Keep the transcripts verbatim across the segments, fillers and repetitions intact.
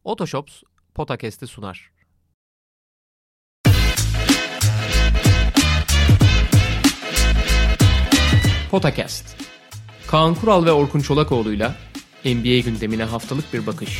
Otoshops Podcast'i sunar. Podcast. Kaan Kural ve Orkun Çolakoğlu'yla N B A gündemine haftalık bir bakış.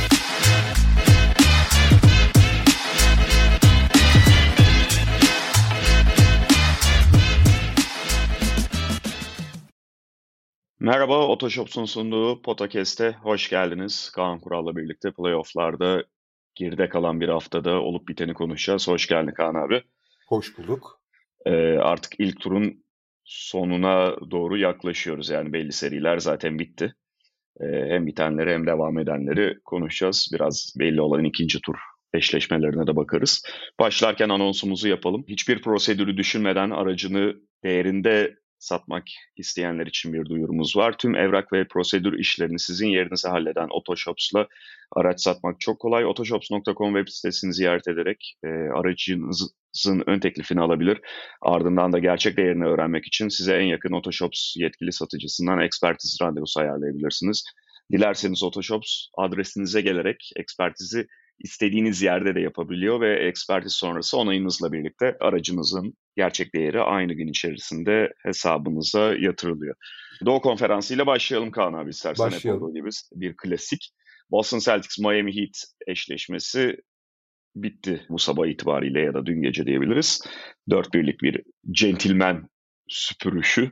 Merhaba, Otoshops'un sunduğu Podcast'e hoş geldiniz. Kaan Kural'la birlikte playoff'larda geride kalan bir haftada olup biteni konuşacağız. Hoş geldin Kaan abi. Hoş bulduk. Ee, artık ilk turun sonuna doğru yaklaşıyoruz. Yani belli seriler zaten bitti. Ee, hem bitenleri hem devam edenleri konuşacağız. Biraz belli olan ikinci tur eşleşmelerine de bakarız. Başlarken anonsumuzu yapalım. Hiçbir prosedürü düşünmeden aracını değerinde satmak isteyenler için bir duyurumuz var. Tüm evrak ve prosedür işlerini sizin yerinize halleden Otoshops'la araç satmak çok kolay. otoshops nokta com web sitesini ziyaret ederek e, aracınızın ön teklifini alabilir. Ardından da gerçek değerini öğrenmek için size en yakın Otoshops yetkili satıcısından ekspertiz randevusu ayarlayabilirsiniz. Dilerseniz Otoshops adresinize gelerek ekspertizi istediğiniz yerde de yapabiliyor ve ekspertiz sonrası onayınızla birlikte aracınızın gerçek değeri aynı gün içerisinde hesabınıza yatırılıyor. Doğu Konferansı ile başlayalım Kaan abi istersen. Başlayalım. Hep olduğu gibi bir klasik. Boston Celtics Miami Heat eşleşmesi bitti bu sabah itibariyle ya da dün gece diyebiliriz. Dört birlik bir centilmen süpürüşü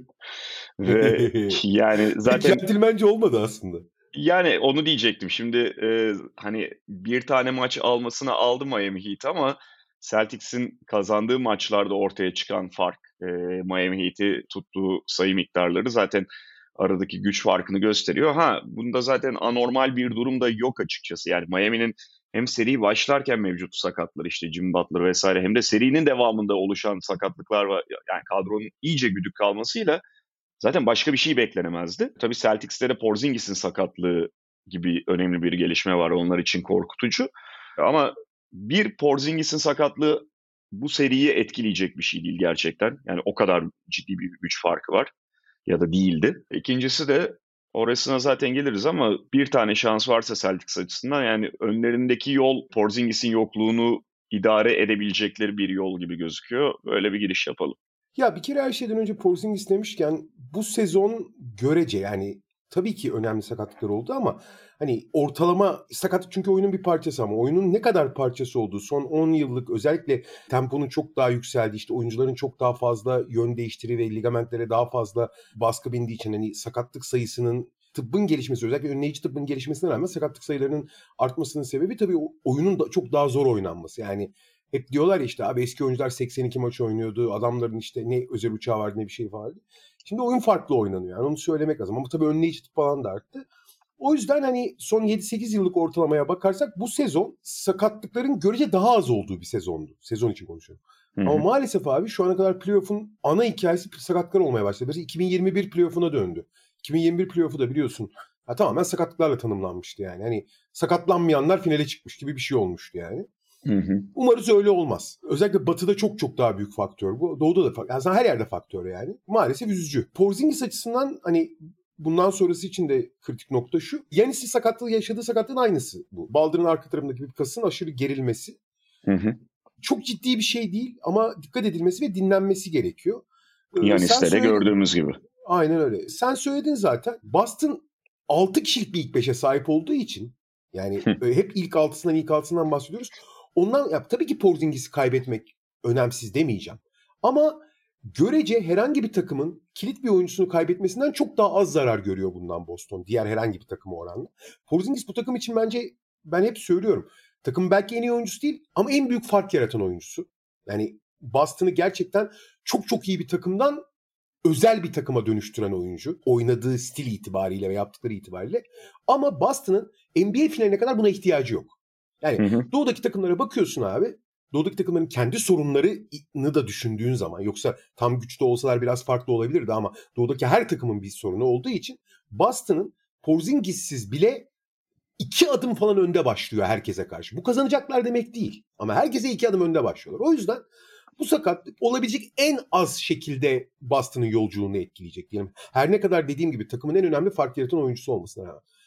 ve yani zaten centilmence olmadı aslında. Yani onu diyecektim. Şimdi e, hani bir tane maç almasına aldı Miami Heat ama Celtics'in kazandığı maçlarda ortaya çıkan fark, e, Miami Heat'i tuttuğu sayı miktarları zaten aradaki güç farkını gösteriyor. Ha, bunda zaten anormal bir durum da yok açıkçası. Yani Miami'nin hem seri başlarken mevcut sakatları işte Jimmy Butler vesaire hem de serinin devamında oluşan sakatlıklar var. Yani kadronun iyice güdük kalmasıyla zaten başka bir şey beklenemezdi. Tabii Celtics'te de Porzingis'in sakatlığı gibi önemli bir gelişme var. Onlar için korkutucu. Ama bir Porzingis'in sakatlığı bu seriyi etkileyecek bir şey değil gerçekten. Yani o kadar ciddi bir güç farkı var. Ya da değildi. İkincisi de orasına zaten geliriz ama bir tane şans varsa Celtics açısından yani önlerindeki yol Porzingis'in yokluğunu idare edebilecekleri bir yol gibi gözüküyor. Böyle bir giriş yapalım. Ya bir kere her şeyden önce Porzingis demişken bu sezon görece yani tabii ki önemli sakatlıklar oldu ama hani ortalama sakatlık çünkü oyunun bir parçası ama oyunun ne kadar parçası olduğu son on yıllık özellikle temponun çok daha yükseldiği işte oyuncuların çok daha fazla yön değiştiriği ve ligamentlere daha fazla baskı bindiği için hani sakatlık sayısının tıbbın gelişmesi özellikle önleyici tıbbın gelişmesine rağmen sakatlık sayılarının artmasının sebebi tabii oyunun da çok daha zor oynanması yani. Hep diyorlar ya işte abi eski oyuncular seksen iki maç oynuyordu. Adamların işte ne özel uçağı vardı ne bir şey vardı. Şimdi oyun farklı oynanıyor. Yani onu söylemek lazım. Ama tabii önleyici tıp falan da arttı. O yüzden hani son yedi sekiz yıllık ortalamaya bakarsak bu sezon sakatlıkların görece daha az olduğu bir sezondu. Sezon için konuşuyorum. Hı hı. Ama maalesef abi şu ana kadar playoff'un ana hikayesi sakatlıklar olmaya başladı. Mesela iki bin yirmi bir playoff'una döndü. iki bin yirmi bir playoff'u da biliyorsun ya tamamen sakatlıklarla tanımlanmıştı yani. Hani sakatlanmayanlar finale çıkmış gibi bir şey olmuştu yani. Hı hı. Umarız öyle olmaz. Özellikle Batı'da çok çok daha büyük faktör bu. Doğu'da da faktör. Yani her yerde faktör yani. Maalesef üzücü. Porzingis açısından hani bundan sonrası için de kritik nokta şu. Yanis'in sakatlığı yaşadığı sakatlığın aynısı bu. Baldırın arka tarafındaki bir kasın aşırı gerilmesi. Hı hı. Çok ciddi bir şey değil ama dikkat edilmesi ve dinlenmesi gerekiyor. Yanis'te de gördüğümüz gibi. Aynen öyle. Sen söyledin zaten. Boston altı kişilik bir ilk beşe sahip olduğu için yani hep ilk altısından ilk altısından bahsediyoruz. Ondan ya, tabii ki Porzingis'i kaybetmek önemsiz demeyeceğim. Ama görece herhangi bir takımın kilit bir oyuncusunu kaybetmesinden çok daha az zarar görüyor bundan Boston. Diğer herhangi bir takıma oranla. Porzingis bu takım için bence ben hep söylüyorum. Takım belki en iyi oyuncusu değil ama en büyük fark yaratan oyuncusu. Yani Boston'ı gerçekten çok çok iyi bir takımdan özel bir takıma dönüştüren oyuncu. Oynadığı stil itibariyle ve yaptıkları itibariyle. Ama Boston'ın N B A finaline kadar buna ihtiyacı yok. Yani hı hı. Doğudaki takımlara bakıyorsun abi. Doğudaki takımların kendi sorunlarını da düşündüğün zaman yoksa tam güçlü olsalar biraz farklı olabilirdi ama Doğudaki her takımın bir sorunu olduğu için Boston'ın Porzingis'siz bile iki adım falan önde başlıyor herkese karşı. Bu kazanacaklar demek değil ama herkese iki adım önde başlıyorlar. O yüzden bu sakatlık olabilecek en az şekilde Boston'ın yolculuğunu etkileyecek diyelim. Her ne kadar dediğim gibi takımın en önemli fark yaratan oyuncusu olmasına rağmen.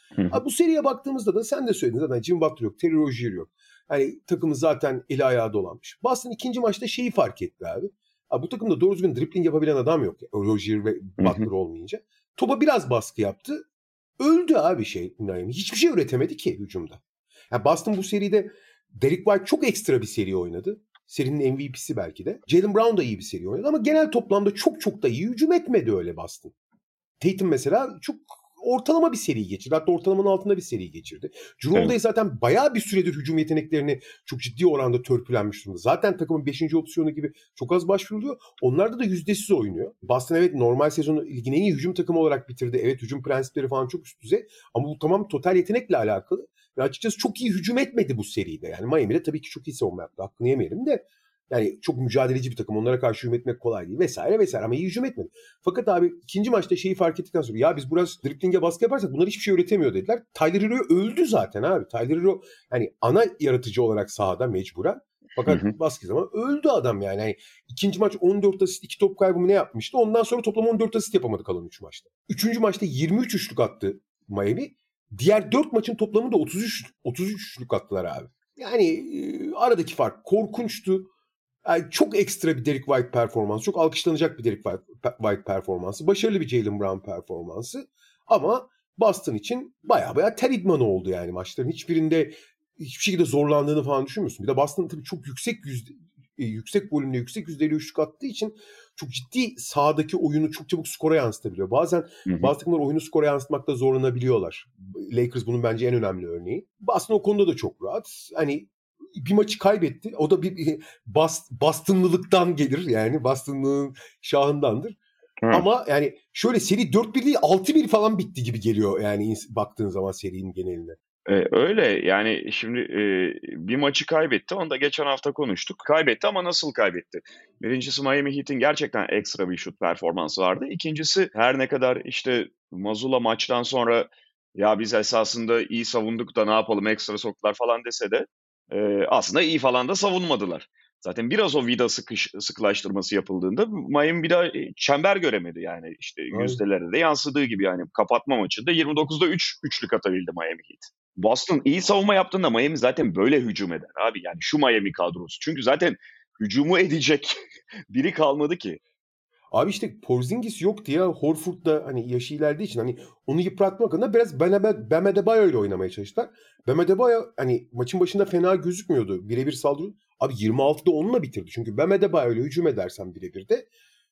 Abi bu seriye baktığımızda da sen de söyledin zaten Jim Butler yok, Terry Rozier yok. Hani takımı zaten eli ayağı dolanmış. Boston ikinci maçta şeyi fark etti abi. Abi bu takımda doğru düzgün dribbling yapabilen adam yok. Rozier ve Butler olmayınca. Topa biraz baskı yaptı. Öldü abi şey Miami. Hiçbir şey üretemedi ki hücumda. Yani Boston bu seride Derek White çok ekstra bir seri oynadı. Serinin M V P'si belki de. Jaylen Brown da iyi bir seri oynadı ama genel toplamda çok çok da iyi hücum etmedi öyle Boston. Tatum mesela çok ortalama bir seri geçirdi. Hatta ortalamanın altında bir seri geçirdi. Jrue Holiday evet. zaten bayağı bir süredir hücum yeteneklerini çok ciddi oranda törpülenmiş durumda. Zaten takımın beşinci opsiyonu gibi çok az başvuruluyor. Onlarda da yüzdesiz oynuyor. Boston evet normal sezonu ligin en iyi hücum takımı olarak bitirdi. Evet hücum prensipleri falan çok üst düzey. Ama bu tamam total yetenekle alakalı. Ve açıkçası çok iyi hücum etmedi bu seride. Yani Miami'de tabii ki çok iyi savunma yaptı. Hakkını yemeyelim de. Yani çok mücadeleci bir takım. Onlara karşı hücum etmek kolay değil vesaire vesaire ama iyi hücum etmedi. Fakat abi ikinci maçta şeyi fark ettikten sonra ya biz biraz dripling'e baskı yaparsak bunlar hiçbir şey öğretemiyor dediler. Tyler Hero öldü zaten abi. Tyler Hero yani ana yaratıcı olarak sahada mecburen. Fakat hı hı. baskı zaman öldü adam yani. yani. İkinci maç on dört asist iki top kaybı mı ne yapmıştı? Ondan sonra toplam on dört asist yapamadı kalan üç maçta. Üçüncü maçta yirmi üç üçlük attı Miami. Diğer dört maçın toplamında otuz üç otuz üç üçlük attılar abi. Yani e, aradaki fark korkunçtu. Yani çok ekstra bir Derek White performansı. Çok alkışlanacak bir Derek White performansı. Başarılı bir Jaylen Brown performansı. Ama Boston için baya baya ter idmanı oldu yani maçların. Hiçbirinde hiçbir şekilde zorlandığını falan düşünmüyorsun. Bir de Boston tabii çok yüksek yüzde, yüksek volümle, yüksek yüzdeli üçlük attığı için çok ciddi sahadaki oyunu çok çabuk skora yansıtabiliyor. Bazen hı hı. bazı takımlar oyunu skora yansıtmakta zorlanabiliyorlar. Lakers bunun bence en önemli örneği. Boston o konuda da çok rahat. Hani bir maçı kaybetti. O da bir, bir bas, Bostonlılıktan gelir. Yani Bostonlılığın şahındandır. Hı. Ama yani şöyle seri dört bir değil altı bir falan bitti gibi geliyor yani baktığın zaman serinin geneline. Ee, öyle yani şimdi e, bir maçı kaybetti. Onu da geçen hafta konuştuk. Kaybetti ama nasıl kaybetti? Birincisi Miami Heat'in gerçekten ekstra bir şut performansı vardı. İkincisi her ne kadar işte Mazzulla maçtan sonra ya biz esasında iyi savunduk da ne yapalım ekstra soktular falan dese de e, aslında iyi falan da savunmadılar. Zaten biraz o vida sıkış, sıkılaştırması yapıldığında Miami bir daha çember göremedi yani işte Aynen. yüzdelerde de yansıdığı gibi yani kapatma maçında yirmi dokuzda üç üçlük atabildi Miami Heat. Boston iyi savunma yaptığında Miami zaten böyle hücum eder abi yani şu Miami kadrosu. Çünkü zaten hücumu edecek biri kalmadı ki. Abi işte Porzingis yoktu ya. Horford da hani yaşı ilerlediği için hani onu yıpratmak adına biraz Bam Adebayo ile oynamaya çalıştılar. Bam Adebayo hani maçın başında fena gözükmüyordu. Birebir saldırı. Abi yirmi altıda onunla bitirdi. Çünkü Bam Adebayo ile hücum edersen birebir de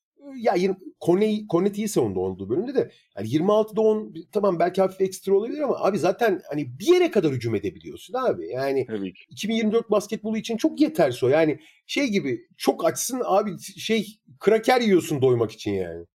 ya Cornet iyi savundu olduğu bölümde de yani yirmi altıda on tamam belki hafif ekstra olabilir ama abi zaten hani bir yere kadar hücum edebiliyorsun abi. Yani iki bin yirmi dört basketbolu için çok yetersiz o. Yani şey gibi çok açsın abi şey kraker yiyorsun doymak için yani.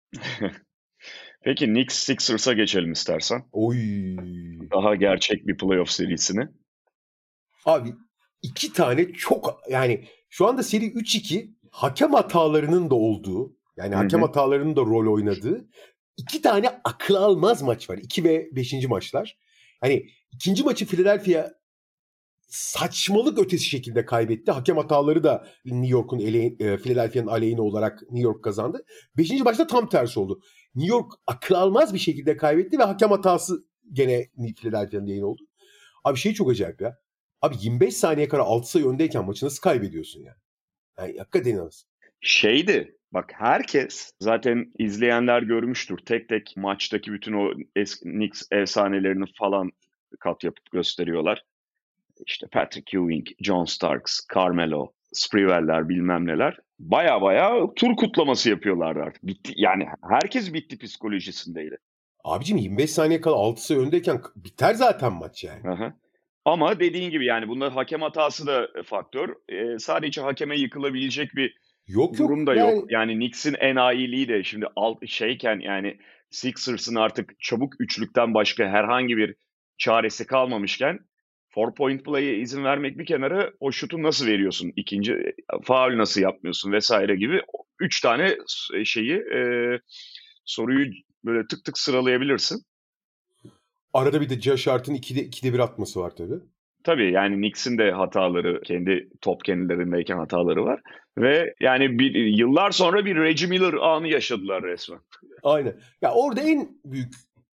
Peki Knicks Sixers'a geçelim istersen. Oy. Daha gerçek bir playoff serisini. Abi iki tane çok yani şu anda seri üç iki hakem hatalarının da olduğu yani Hı-hı. hakem hatalarının da rol oynadığı iki tane akıl almaz maç var. iki ve beşinci maçlar. Hani ikinci maçı Philadelphia saçmalık ötesi şekilde kaybetti. Hakem hataları da New York'un ele, Philadelphia'nın aleyhine olarak New York kazandı. Beşinci maçta tam tersi oldu. New York akıl almaz bir şekilde kaybetti ve hakem hatası gene Philadelphia'nın aleyhine oldu. Abi şey çok acayip ya. Abi yirmi beş saniye kadar altı sayı öndeyken maçı nasıl kaybediyorsun ya? Yani hakikaten inanılmaz. Şeydi bak herkes zaten izleyenler görmüştür. Tek tek maçtaki bütün o eski Knicks efsanelerini falan kat yapıp gösteriyorlar. İşte Patrick Ewing, John Starks, Carmelo, Spreewell'ler bilmem neler. Baya baya tur kutlaması yapıyorlardı artık. Bitti, yani herkes bitti psikolojisindeydi. Abicim yirmi beş saniye kala altı sayı öndeyken biter zaten maç yani. Aha. Ama dediğin gibi yani bunda hakem hatası da faktör. Ee, sadece hakeme yıkılabilecek bir yok, durum da yok. yok. Yani Knicks'in enayiliği de şimdi alt şeyken yani Sixers'ın artık çabuk üçlükten başka herhangi bir çaresi kalmamışken four point play'e izin vermek bir kenara o şutu nasıl veriyorsun? İkinci faul nasıl yapmıyorsun vesaire gibi üç tane şeyi e, soruyu böyle tık tık sıralayabilirsin. Arada bir de Josh Hart'ın ikide, ikide bir atması var tabii. Tabii yani Knicks'in de hataları, kendi top kendilerindeyken hataları var. Ve yani bir, yıllar sonra bir Reggie Miller anı yaşadılar resmen. Aynen. Ya orada en büyük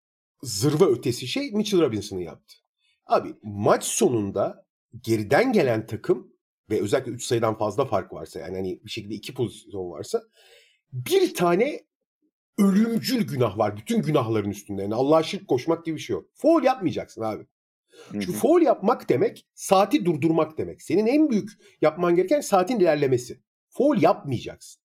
zırva ötesi şey Mitchell Robinson'ın yaptı. Abi maç sonunda geriden gelen takım ve özellikle üç sayıdan fazla fark varsa, yani hani bir şekilde iki pozisyon varsa, bir tane ölümcül günah var bütün günahların üstünde. Yani Allah'a şirk koşmak gibi bir şey yok. Foul yapmayacaksın abi. Çünkü Hı hı. foul yapmak demek saati durdurmak demek. Senin en büyük yapman gereken saatin ilerlemesi. Foul yapmayacaksın.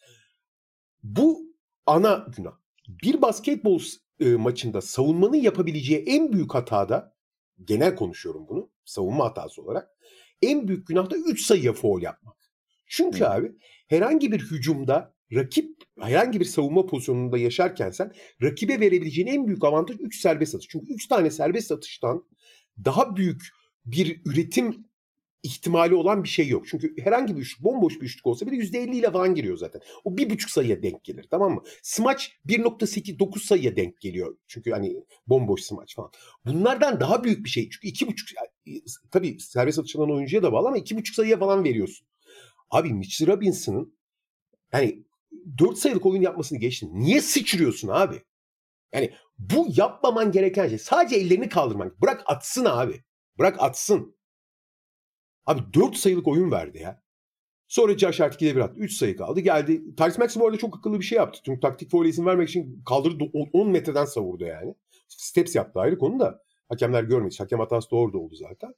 Bu ana günah. Bir basketbol e, maçında savunmanın yapabileceği en büyük hatada, genel konuşuyorum bunu savunma hatası olarak, en büyük günah da üç sayıya foul yapmak. Çünkü Hı. abi herhangi bir hücumda rakip herhangi bir savunma pozisyonunda yaşarken sen rakibe verebileceğin en büyük avantaj üç serbest atış. Çünkü üç tane serbest atıştan daha büyük bir üretim ihtimali olan bir şey yok. Çünkü herhangi bir üçlük, bomboş bir üçlük olsa bile yüzde elli ile falan giriyor zaten. O bir buçuk sayıya denk gelir, tamam mı? Smaç bir nokta sekiz dokuz sayıya denk geliyor. Çünkü hani bomboş smaç falan. Bunlardan daha büyük bir şey. Çünkü iki buçuk, tabii serbest atışından oyuncuya da bağlı ama iki buçuk sayıya falan veriyorsun. Abi Mitchell Robinson'ın yani dört sayılık oyun yapmasını geçtin. Niye sıçrıyorsun abi? Yani bu yapmaman gereken şey. Sadece ellerini kaldırmak. Bırak atsın abi. Bırak atsın. Abi dört sayılık oyun verdi ya. Sonra Josh Hart ikide bir attı. üç sayı kaldı. Geldi. Tyrese Maxey bu arada çok akıllı bir şey yaptı. Çünkü taktik faul'e izin vermek için kaldırdı. on metreden savurdu yani. Steps yaptı, ayrı konu da. Hakemler görmedi. Hakem hatası da orada oldu zaten.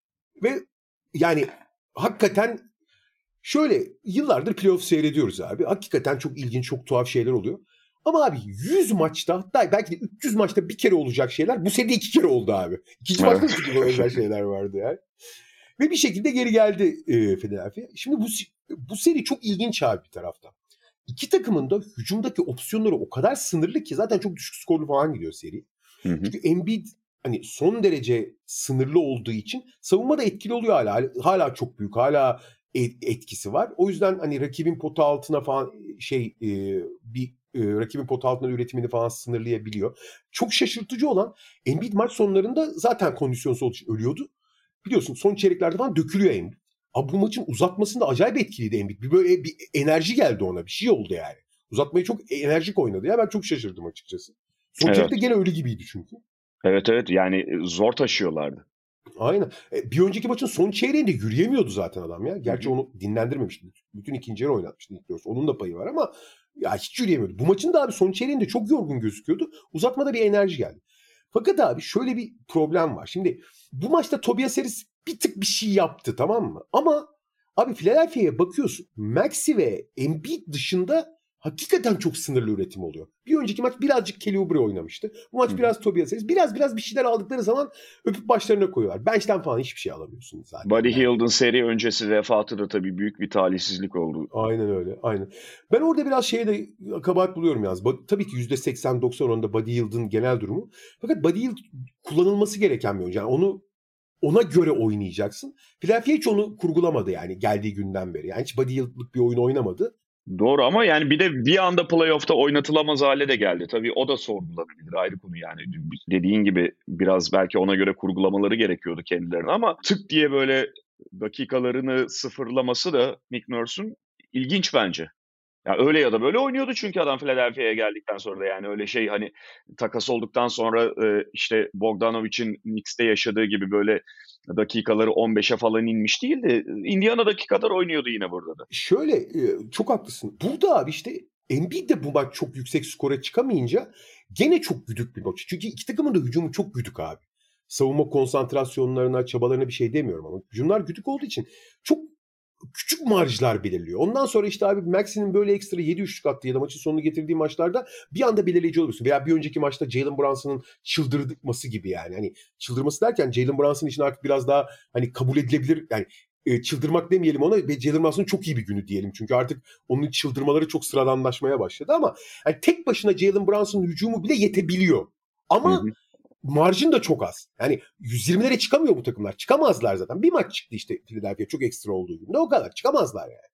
Ve yani hakikaten şöyle yıllardır playoff seyrediyoruz abi. Hakikaten çok ilginç, çok tuhaf şeyler oluyor. Ama abi yüz maçta, hatta belki de üç yüz maçta bir kere olacak şeyler bu seride iki kere oldu abi. İkinci maçta da iki özel şeyler vardı yani. Ve bir şekilde geri geldi e, Philadelphia. Şimdi bu bu seri çok ilginç abi bir taraftan. İki takımın da hücumdaki opsiyonları o kadar sınırlı ki zaten çok düşük skorlu falan gidiyor seri. Hı hı. Çünkü Embiid hani son derece sınırlı olduğu için savunma da etkili oluyor hala. Hala çok büyük, hala etkisi var. O yüzden hani rakibin pota altına falan şey e, bir e, rakibin pota altına üretimini falan sınırlayabiliyor. Çok şaşırtıcı olan Embiid maç sonlarında zaten kondisyonsuz olduğu için ölüyordu. Biliyorsun son çeyreklerde falan dökülüyor Embiid. Abi bu maçın uzatmasında acayip etkiliydi Embiid. Bir böyle bir enerji geldi ona. Bir şey oldu yani. Uzatmayı çok enerjik oynadı ya. Ben çok şaşırdım açıkçası. Son Evet. çeyrekte gene öyle gibiydi çünkü. Evet evet yani zor taşıyorlardı. Aynen. E, bir önceki maçın son çeyreğinde yürüyemiyordu zaten adam ya. Gerçi Hı hı. onu dinlendirmemişti. Bütün ikinci yarı oynatmıştı. Onun da payı var ama ya hiç yürüyemiyordu. Bu maçın da abi son çeyreğinde çok yorgun gözüküyordu. Uzatmada bir enerji geldi. Fakat abi şöyle bir problem var. Şimdi bu maçta Tobias Harris bir tık bir şey yaptı, tamam mı? Ama abi Philadelphia'ya bakıyorsun. Maxey ve Embiid dışında hakikaten çok sınırlı üretim oluyor. Bir önceki maç birazcık Kelly Oubre oynamıştı. Bu maç Hı hı. biraz Tobias Harris. Biraz biraz bir şeyler aldıkları zaman öpüp başlarına koyuyorlar. Bench'ten falan hiçbir şey alamıyorsun zaten. Buddy Yani. Hield'ın seri öncesi vefatı da tabii büyük bir talihsizlik oldu. Aynen öyle. Aynen. Ben orada biraz şeye de kabahat buluyorum yalnız. Ba- Tabii ki yüzde seksen doksan oranında Buddy Hield'ın genel durumu. Fakat Buddy Hield kullanılması gereken bir oyuncu. Yani onu ona göre oynayacaksın. Philadelphia hiç onu kurgulamadı yani geldiği günden beri. Yani hiç Buddy Hield'lık bir oyun oynamadı. Doğru ama yani bir de bir anda playoff'ta oynatılamaz hale de geldi. Tabii o da sorgulanabilir, ayrı konu yani. Dediğin gibi biraz belki ona göre kurgulamaları gerekiyordu kendilerine ama tık diye böyle dakikalarını sıfırlaması da Nick Nurse'un ilginç bence. Ya öyle ya da böyle oynuyordu çünkü adam Philadelphia'ya geldikten sonra da yani öyle şey hani takas olduktan sonra e, işte Bogdanovic'in Knicks'te yaşadığı gibi böyle dakikaları on beşe falan inmiş değildi. Indiana'daki kadar oynuyordu yine burada da. Şöyle e, çok haklısın. Burada abi işte Embiid de bu maç çok yüksek skora çıkamayınca gene çok güdük bir maç. Çünkü iki takımın da hücumu çok güdük abi. Savunma konsantrasyonlarına, çabalarına bir şey demiyorum ama hücumlar güdük olduğu için çok küçük marjlar belirliyor. Ondan sonra işte abi Maxey'nin böyle ekstra yedi üçlük attığı ya da maçın sonunu getirdiği maçlarda bir anda belirleyici oluyorsun. Veya bir önceki maçta Jalen Brunson'ın çıldırması gibi yani. Hani çıldırması derken Jalen Brunson için artık biraz daha hani kabul edilebilir yani e, çıldırmak demeyelim ona ve Jalen Brunson'ın çok iyi bir günü diyelim. Çünkü artık onun çıldırmaları çok sıradanlaşmaya başladı ama yani tek başına Jalen Brunson'ın hücumu bile yetebiliyor. Ama Hı hı. marjin de çok az. Yani yüz yirmilere çıkamıyor bu takımlar. Çıkamazlar zaten. Bir maç çıktı işte Philadelphia çok ekstra olduğu gibi. Ne o kadar. Çıkamazlar yani.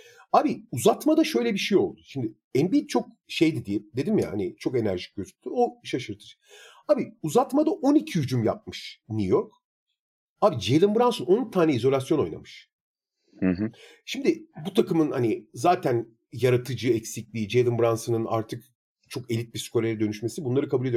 Abi uzatmada şöyle bir şey oldu. Şimdi Embiid çok şeydi diye dedim ya hani çok enerjik gözüktü. O şaşırtıcı. Abi uzatmada on iki hücum yapmış New York. Abi Jalen Brunson on tane izolasyon oynamış. Hı hı. Şimdi bu takımın hani zaten yaratıcı eksikliği, Jalen Brunson'ın artık çok elit bir skorere dönüşmesi bunları kabul ediyorum.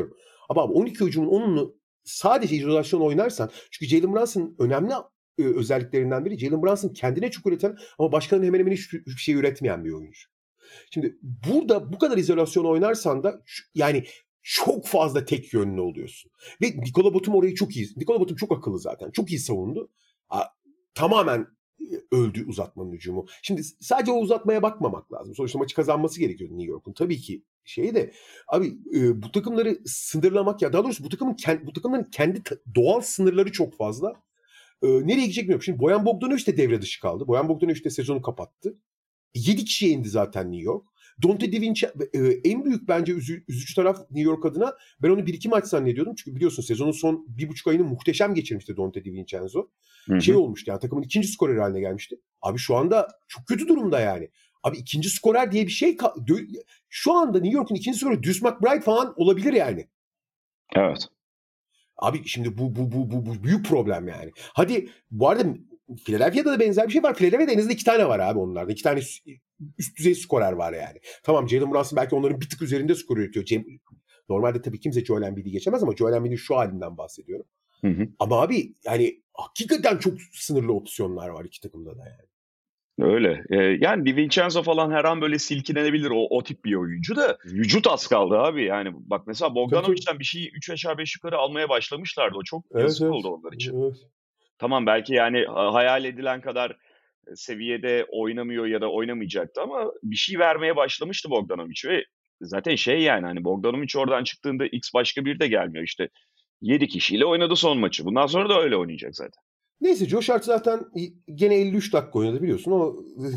Abi, abi on iki hücumun onunu sadece izolasyon oynarsan, çünkü Jalen Brunson'ın önemli e, özelliklerinden biri, Jalen Brunson kendine çok üreten ama başkalarının hemen hemen hiçbir, hiçbir şey üretmeyen bir oyuncu. Şimdi burada bu kadar izolasyon oynarsan da yani çok fazla tek yönlü oluyorsun. Ve Nikola Batum orayı çok iyi. Nikola Batum çok akıllı zaten. Çok iyi savundu. Ha, tamamen öldü uzatmanın hücumu. Şimdi sadece o uzatmaya bakmamak lazım. Sonuçta maçı kazanması gerekiyor New York'un. Tabii ki şeyi de abi e, bu takımları sınırlamak, ya daha doğrusu bu takımın bu takımların kendi doğal sınırları çok fazla. E, nereye gidecek bilmiyorum. Şimdi Bojan Bogdanovic de devre dışı kaldı. Bojan Bogdanovic de sezonu kapattı. yedi kişiye indi zaten New York. Donte DiVincenzo e, en büyük bence üzü, üzücü taraf New York adına. Ben onu bir iki maç zannediyordum. Çünkü biliyorsun sezonun son bir buçuk ayını muhteşem geçirmişti Donte DiVincenzo. Hı hı. Şey olmuştu yani, takımın ikinci skorer haline gelmişti. Abi şu anda çok kötü durumda yani. Abi ikinci skorer diye bir şey şu anda New York'un ikinci skoreri Deuce McBride falan olabilir yani. Evet. Abi şimdi bu bu bu bu, bu büyük problem yani. Hadi bu arada Philadelphia'da da benzer bir şey var. Philadelphia'da en azından iki tane var abi onlarda. İki tane üst düzey skorer var yani. Tamam, Jalen Brunson belki onların bir tık üzerinde skor üretiyor. Cem, normalde tabii kimse Joel Embiid'i geçemez ama Joel Embiid'in şu halinden bahsediyorum. Hı hı. Ama abi yani hakikaten çok sınırlı opsiyonlar var iki takımda da yani. Öyle. Ee, yani DiVincenzo falan her an böyle silkilenebilir. O, o tip bir oyuncu da vücut az kaldı abi. Yani bak mesela Bogdanovic'den bir şeyi üç aşağı beş yukarı almaya başlamışlardı. O çok evet, yazık evet. oldu onlar için. Evet. Tamam, belki yani hayal edilen kadar seviyede oynamıyor ya da oynamayacaktı ama bir şey vermeye başlamıştı Bogdanovic ve zaten şey yani hani Bogdanovic oradan çıktığında X başka bir de gelmiyor işte. yedi kişiyle oynadı son maçı. Bundan sonra da öyle oynayacak zaten. Neyse, Josh Hart zaten gene elli üç dakika oynadı biliyorsun. O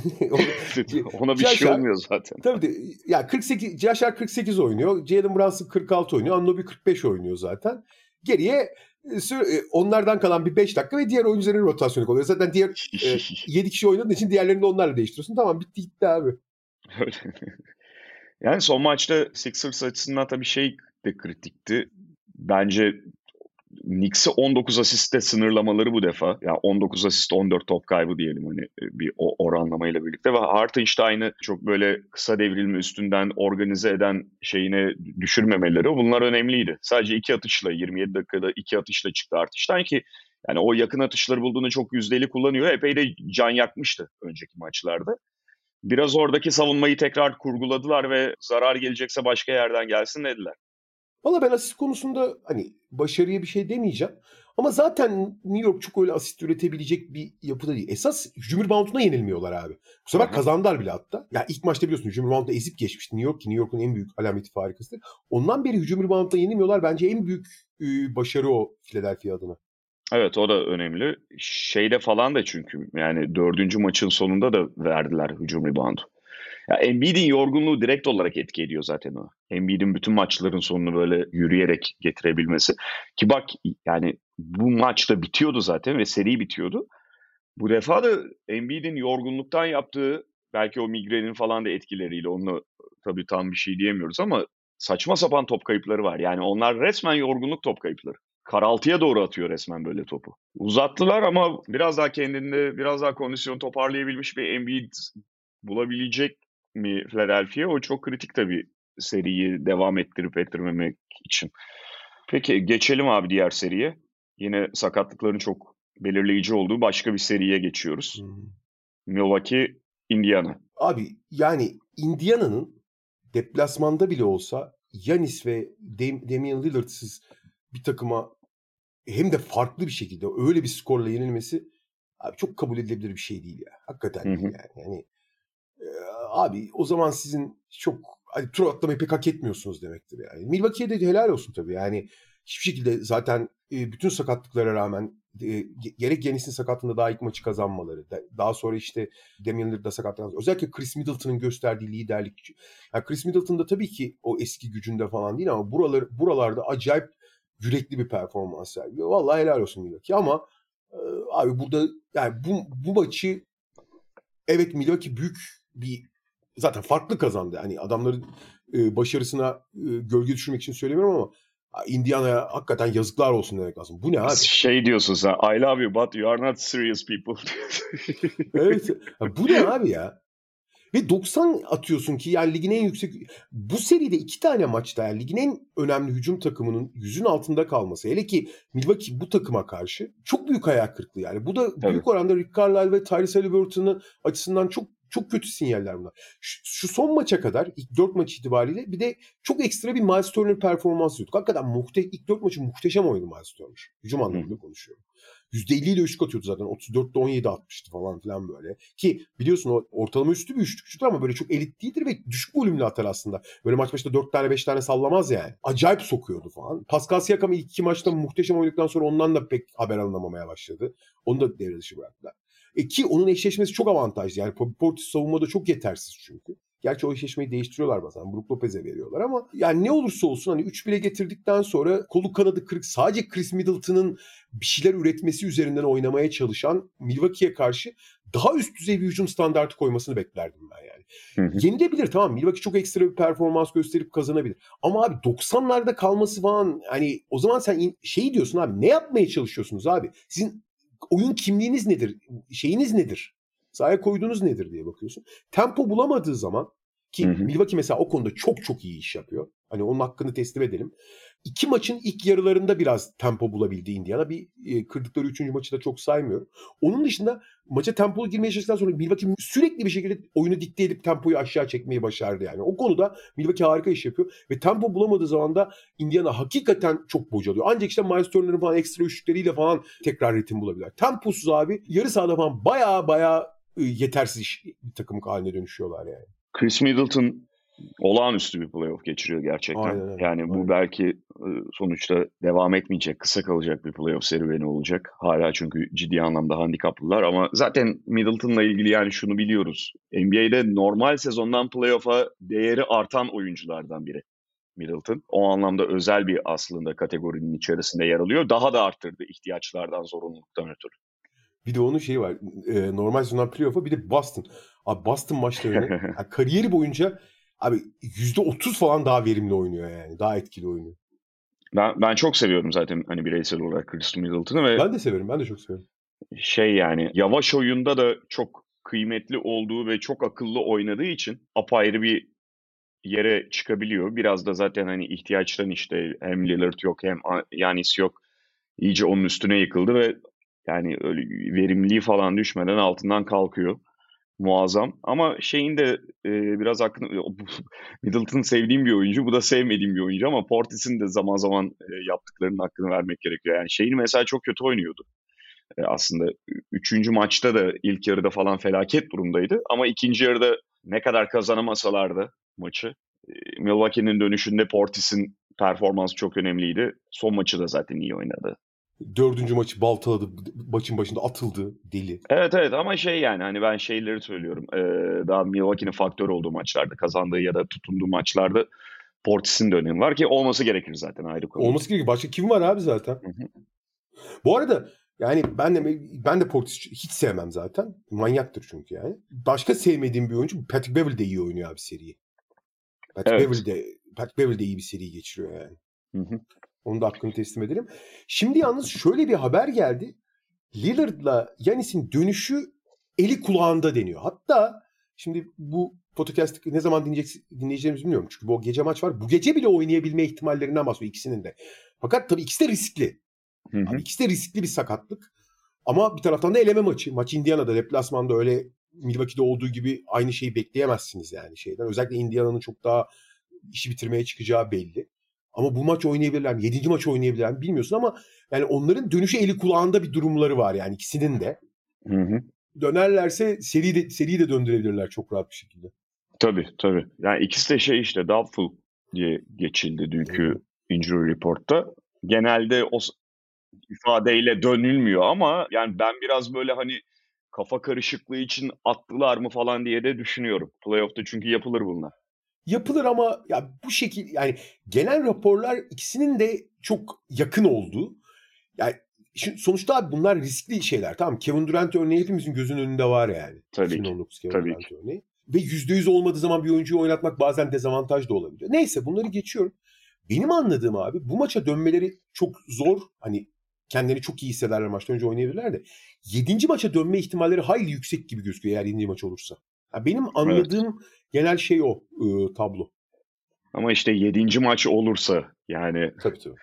ona bir şey olmuyor zaten. Tabii de ya kırk sekiz Josh Hart kırk sekiz oynuyor. Jalen Brunson kırk altı oynuyor. Anunoby kırk beş oynuyor zaten. Geriye onlardan kalan bir beş dakika ve diğer oyuncuların rotasyonu oluyor. Zaten diğer e, yedi kişi oynadığın için diğerlerini de onlarla değiştiriyorsun. Tamam, bitti gitti abi. Yani son maçta Sixers açısından tabii şey de kritikti. Bence Knicks'i on dokuz asiste sınırlamaları bu defa. Yani on dokuz asist on dört top kaybı diyelim hani bir o oranlamayla birlikte ve Hartenstein'ı çok böyle kısa devrilme üstünden organize eden şeyine düşürmemeleri, bunlar önemliydi. Sadece iki atışla yirmi yedi dakikada iki atışla çıktı Hartenstein ki yani o yakın atışları bulduğunu çok yüzdeli kullanıyor. Epey de can yakmıştı önceki maçlarda. Biraz oradaki savunmayı tekrar kurguladılar ve zarar gelecekse başka yerden gelsin dediler. Valla ben asist konusunda hani başarıya bir şey demeyeceğim. Ama zaten New York çok öyle asist üretebilecek bir yapıda değil. Esas hücum rebounduna yenilmiyorlar abi. Bu sefer Aha. kazandılar bile hatta. Ya ilk maçta biliyorsun hücum rebounduna ezip geçmişti New York ki New York'un en büyük alameti farikasıdır. Ondan beri hücum rebounduna yenilmiyorlar. Bence en büyük e, başarı o Philadelphia adına. Evet, o da önemli. Şeyde falan da çünkü yani dördüncü maçın sonunda da verdiler hücum reboundu. Ya Embiid'in yorgunluğu direkt olarak etki ediyor zaten o. Embiid'in bütün maçların sonunu böyle yürüyerek getirebilmesi. Ki bak yani bu maçta bitiyordu zaten ve seri bitiyordu. Bu defa da Embiid'in yorgunluktan yaptığı, belki o migrenin falan da etkileriyle, onunla tabii tam bir şey diyemiyoruz ama saçma sapan top kayıpları var. Yani onlar resmen yorgunluk top kayıpları. Karaltıya doğru atıyor resmen böyle topu. Uzattılar ama biraz daha kendinde, biraz daha kondisyon toparlayabilmiş bir Embiid bulabilecek mi Philadelphia? O çok kritik tabii seriyi devam ettirip ettirmemek için. Peki geçelim abi diğer seriye. Yine sakatlıkların çok belirleyici olduğu başka bir seriye geçiyoruz. Hmm. Milwaukee, Indiana. Abi yani Indiana'nın deplasmanda bile olsa Giannis ve Dam- Damian Lillard'sız bir takıma hem de farklı bir şekilde öyle bir skorla yenilmesi abi çok kabul edilebilir bir şey değil ya. Hakikaten değil yani. Yani e, abi o zaman sizin çok hani, tur atlamayı pek hak etmiyorsunuz demektir yani. Milwaukee'ye de helal olsun tabii. Yani hiçbir şekilde zaten e, bütün sakatlıklara rağmen e, gerek Giannis'in sakatlığında daha ilk maçı kazanmaları, da, daha sonra işte Damian Lillard'da sakatlanması, özellikle Chris Middleton'ın gösterdiği liderlik. Yani Chris Middleton da tabii ki o eski gücünde falan değil ama buralar, buralarda acayip yürekli bir performans sergiliyor. Vallahi helal olsun Milwaukee ama e, abi burada yani bu, bu maçı evet Milwaukee büyük bir zaten farklı kazandı. Hani adamların e, başarısına e, gölge düşürmek için söylemiyorum ama Indiana'ya hakikaten yazıklar olsun demek lazım. Bu ne abi? Şey diyorsun sen, I love you but you are not serious people. Evet. Ya bu ne abi ya? Ve doksan atıyorsun ki yani ligin en yüksek... Bu seride iki tane maçta yani ligin en önemli hücum takımının yüzün altında kalması. Hele ki Milwaukee bu takıma karşı çok büyük hayal kırıklığı yani. Bu da Tabii. büyük oranda Rick Carlisle ve Tyrese Haliburton'un açısından çok çok kötü sinyaller bunlar. Şu, şu son maça kadar ilk dört maç itibariyle bir de çok ekstra bir Miles Turner performansı diyorduk. Hakikaten muhte- ilk dört maçı muhteşem oynadı Miles Turner. Hücum anlamında konuşuyorum. yüzde elli ile üçlük atıyordu zaten. otuz dörtte on yedi atmıştı falan filan böyle. Ki biliyorsun o ortalama üstü bir üçlükçüdür ama böyle çok elit değildir ve düşük volümlü atar aslında. Böyle maç başında dört tane beş tane sallamaz yani. Acayip sokuyordu falan. Pascal Siakam ilk iki maçta muhteşem oynadıktan sonra ondan da pek haber alınamamaya başladı. Onu da devre dışı bıraktılar. E ki onun eşleşmesi çok avantajlı. Yani Portis savunmada çok yetersiz çünkü. Gerçi o eşleşmeyi değiştiriyorlar bazen. Brook Lopez'e veriyorlar ama yani ne olursa olsun hani üç bire getirdikten sonra kolu kanadı kırık sadece Chris Middleton'ın bir şeyler üretmesi üzerinden oynamaya çalışan Milwaukee'ye karşı daha üst düzey bir hücum standartı koymasını beklerdim ben yani. Hı hı. Yenilebilir tamam, Milwaukee çok ekstra bir performans gösterip kazanabilir. Ama abi doksanlarda kalması falan hani o zaman sen şey diyorsun abi, ne yapmaya çalışıyorsunuz abi? Sizin oyun kimliğiniz nedir? Şeyiniz nedir? Sahaya koyduğunuz nedir diye bakıyorsun. Tempo bulamadığı zaman ki hı hı. Milwaukee mesela o konuda çok çok iyi iş yapıyor. Hani onun hakkını teslim edelim. İki maçın ilk yarılarında biraz tempo bulabildi Indiana. Bir e, kırdıkları üçüncü maçı da çok saymıyorum. Onun dışında maça tempolu girmeye çalıştıktan sonra Milwaukee sürekli bir şekilde oyunu dikte edip tempoyu aşağı çekmeyi başardı yani. O konuda Milwaukee harika iş yapıyor. Ve tempo bulamadığı zaman da Indiana hakikaten çok bocalıyor. Ancak işte Miles Turner'ın falan ekstra üçlükleriyle falan tekrar ritim bulabilirler. Temposuz abi yarı sahada falan baya baya yetersiz iş, bir takım haline dönüşüyorlar yani. Chris Middleton olağanüstü bir playoff geçiriyor gerçekten. Aynen, yani aynen. Bu belki sonuçta devam etmeyecek, kısa kalacak bir playoff serüveni olacak. Hala çünkü ciddi anlamda handikaplılar ama zaten Middleton'la ilgili yani şunu biliyoruz. N B A'de normal sezondan playoff'a değeri artan oyunculardan biri Middleton. O anlamda özel bir aslında kategorinin içerisinde yer alıyor. Daha da arttırdı ihtiyaçlardan, zorunluluktan ötürü. Bir de onun şeyi var. E, normal sezondan playoff'a bir de Boston. Abi Boston maçlarını yani kariyeri boyunca abi yüzde otuz falan daha verimli oynuyor yani. Daha etkili oynuyor. Ben ben çok seviyorum zaten hani bireysel olarak Chris Middleton'ı ve ben de severim. Ben de çok severim. Şey yani yavaş oyunda da çok kıymetli olduğu ve çok akıllı oynadığı için apayrı bir yere çıkabiliyor. Biraz da zaten hani ihtiyaçtan işte hem Lillard yok hem Giannis yok. İyice onun üstüne yıkıldı ve yani öyle verimliliği falan düşmeden altından kalkıyor. Muazzam. Ama şeyin de e, biraz hakkını... Middleton sevdiğim bir oyuncu. Bu da sevmediğim bir oyuncu ama Portis'in de zaman zaman e, yaptıklarının hakkını vermek gerekiyor. Yani şeyin mesela çok kötü oynuyordu. E, aslında üçüncü maçta da ilk yarıda falan felaket durumdaydı. Ama ikinci yarıda ne kadar kazanamasalar da maçı. E, Milwaukee'nin dönüşünde Portis'in performansı çok önemliydi. Son maçı da zaten iyi oynadı. Dördüncü maçı baltaladı. Maçın başında atıldı. Deli. Evet evet ama şey yani hani ben şeyleri söylüyorum. Ee, daha Milwaukee'nin faktör olduğu maçlarda, kazandığı ya da tutunduğu maçlarda Portis'in de önemi var ki olması gerekir zaten, ayrı konu. Olması gerekir. Başka kim var abi zaten? Hı hı. Bu arada yani ben de ben de Portis'i hiç sevmem zaten. Manyaktır çünkü yani. Başka sevmediğim bir oyuncu Patrick Beverley de iyi oynuyor abi seriyi. Patrick evet. Beverley de Patrick Beverley de iyi bir seri geçiriyor yani. Hı hı. Onu da hakkını teslim edelim. Şimdi yalnız şöyle bir haber geldi. Lillard'la Giannis'in dönüşü eli kulağında deniyor. Hatta şimdi bu podcast'ı ne zaman dinleyecek dinleyeceğimizi bilmiyorum. Çünkü bu gece maç var. Bu gece bile oynayabilme ihtimallerinden bahsediyor ikisinin de. Fakat tabii ikisi de riskli. Hı hı. Abi ikisi de riskli bir sakatlık. Ama bir taraftan da eleme maçı. Maç Indiana'da, deplasmanda öyle Milwaukee'de olduğu gibi aynı şeyi bekleyemezsiniz yani şeyden. Özellikle Indiana'nın çok daha işi bitirmeye çıkacağı belli. Ama bu maç oynayabilirler mi? Yedinci maç oynayabilirler mi? Bilmiyorsun ama yani onların dönüşü eli kulağında bir durumları var yani ikisinin de. Hı hı. Dönerlerse seri de, seriyi de döndürebilirler çok rahat bir şekilde. Tabii tabii. Yani ikisi de şey işte doubtful diye geçildi dünkü hı. injury report'ta. Genelde o ifadeyle dönülmüyor ama yani ben biraz böyle hani kafa karışıklığı için attılar mı falan diye de düşünüyorum. Playoff'ta çünkü yapılır bunlar. Yapılır ama ya bu şekil yani genel raporlar ikisinin de çok yakın olduğu. Yani şimdi sonuçta abi bunlar riskli şeyler. Tamam, Kevin Durant örneği hepimizin gözünün önünde var yani. Tabii iki bin on dokuz ki. Kevin Tabii Durant ki. örneği. Ve yüzde yüz olmadığı zaman bir oyuncuyu oynatmak bazen dezavantaj da olabiliyor. Neyse bunları geçiyorum. Benim anladığım abi bu maça dönmeleri çok zor. Hani kendilerini çok iyi hissederler, maçtan önce oynayabilirler de. Yedinci maça dönme ihtimalleri hayli yüksek gibi gözüküyor eğer yedinci maç olursa. Ya benim anladığım evet. genel şey o e, tablo. Ama işte yedinci maç olursa yani tabii, tabii.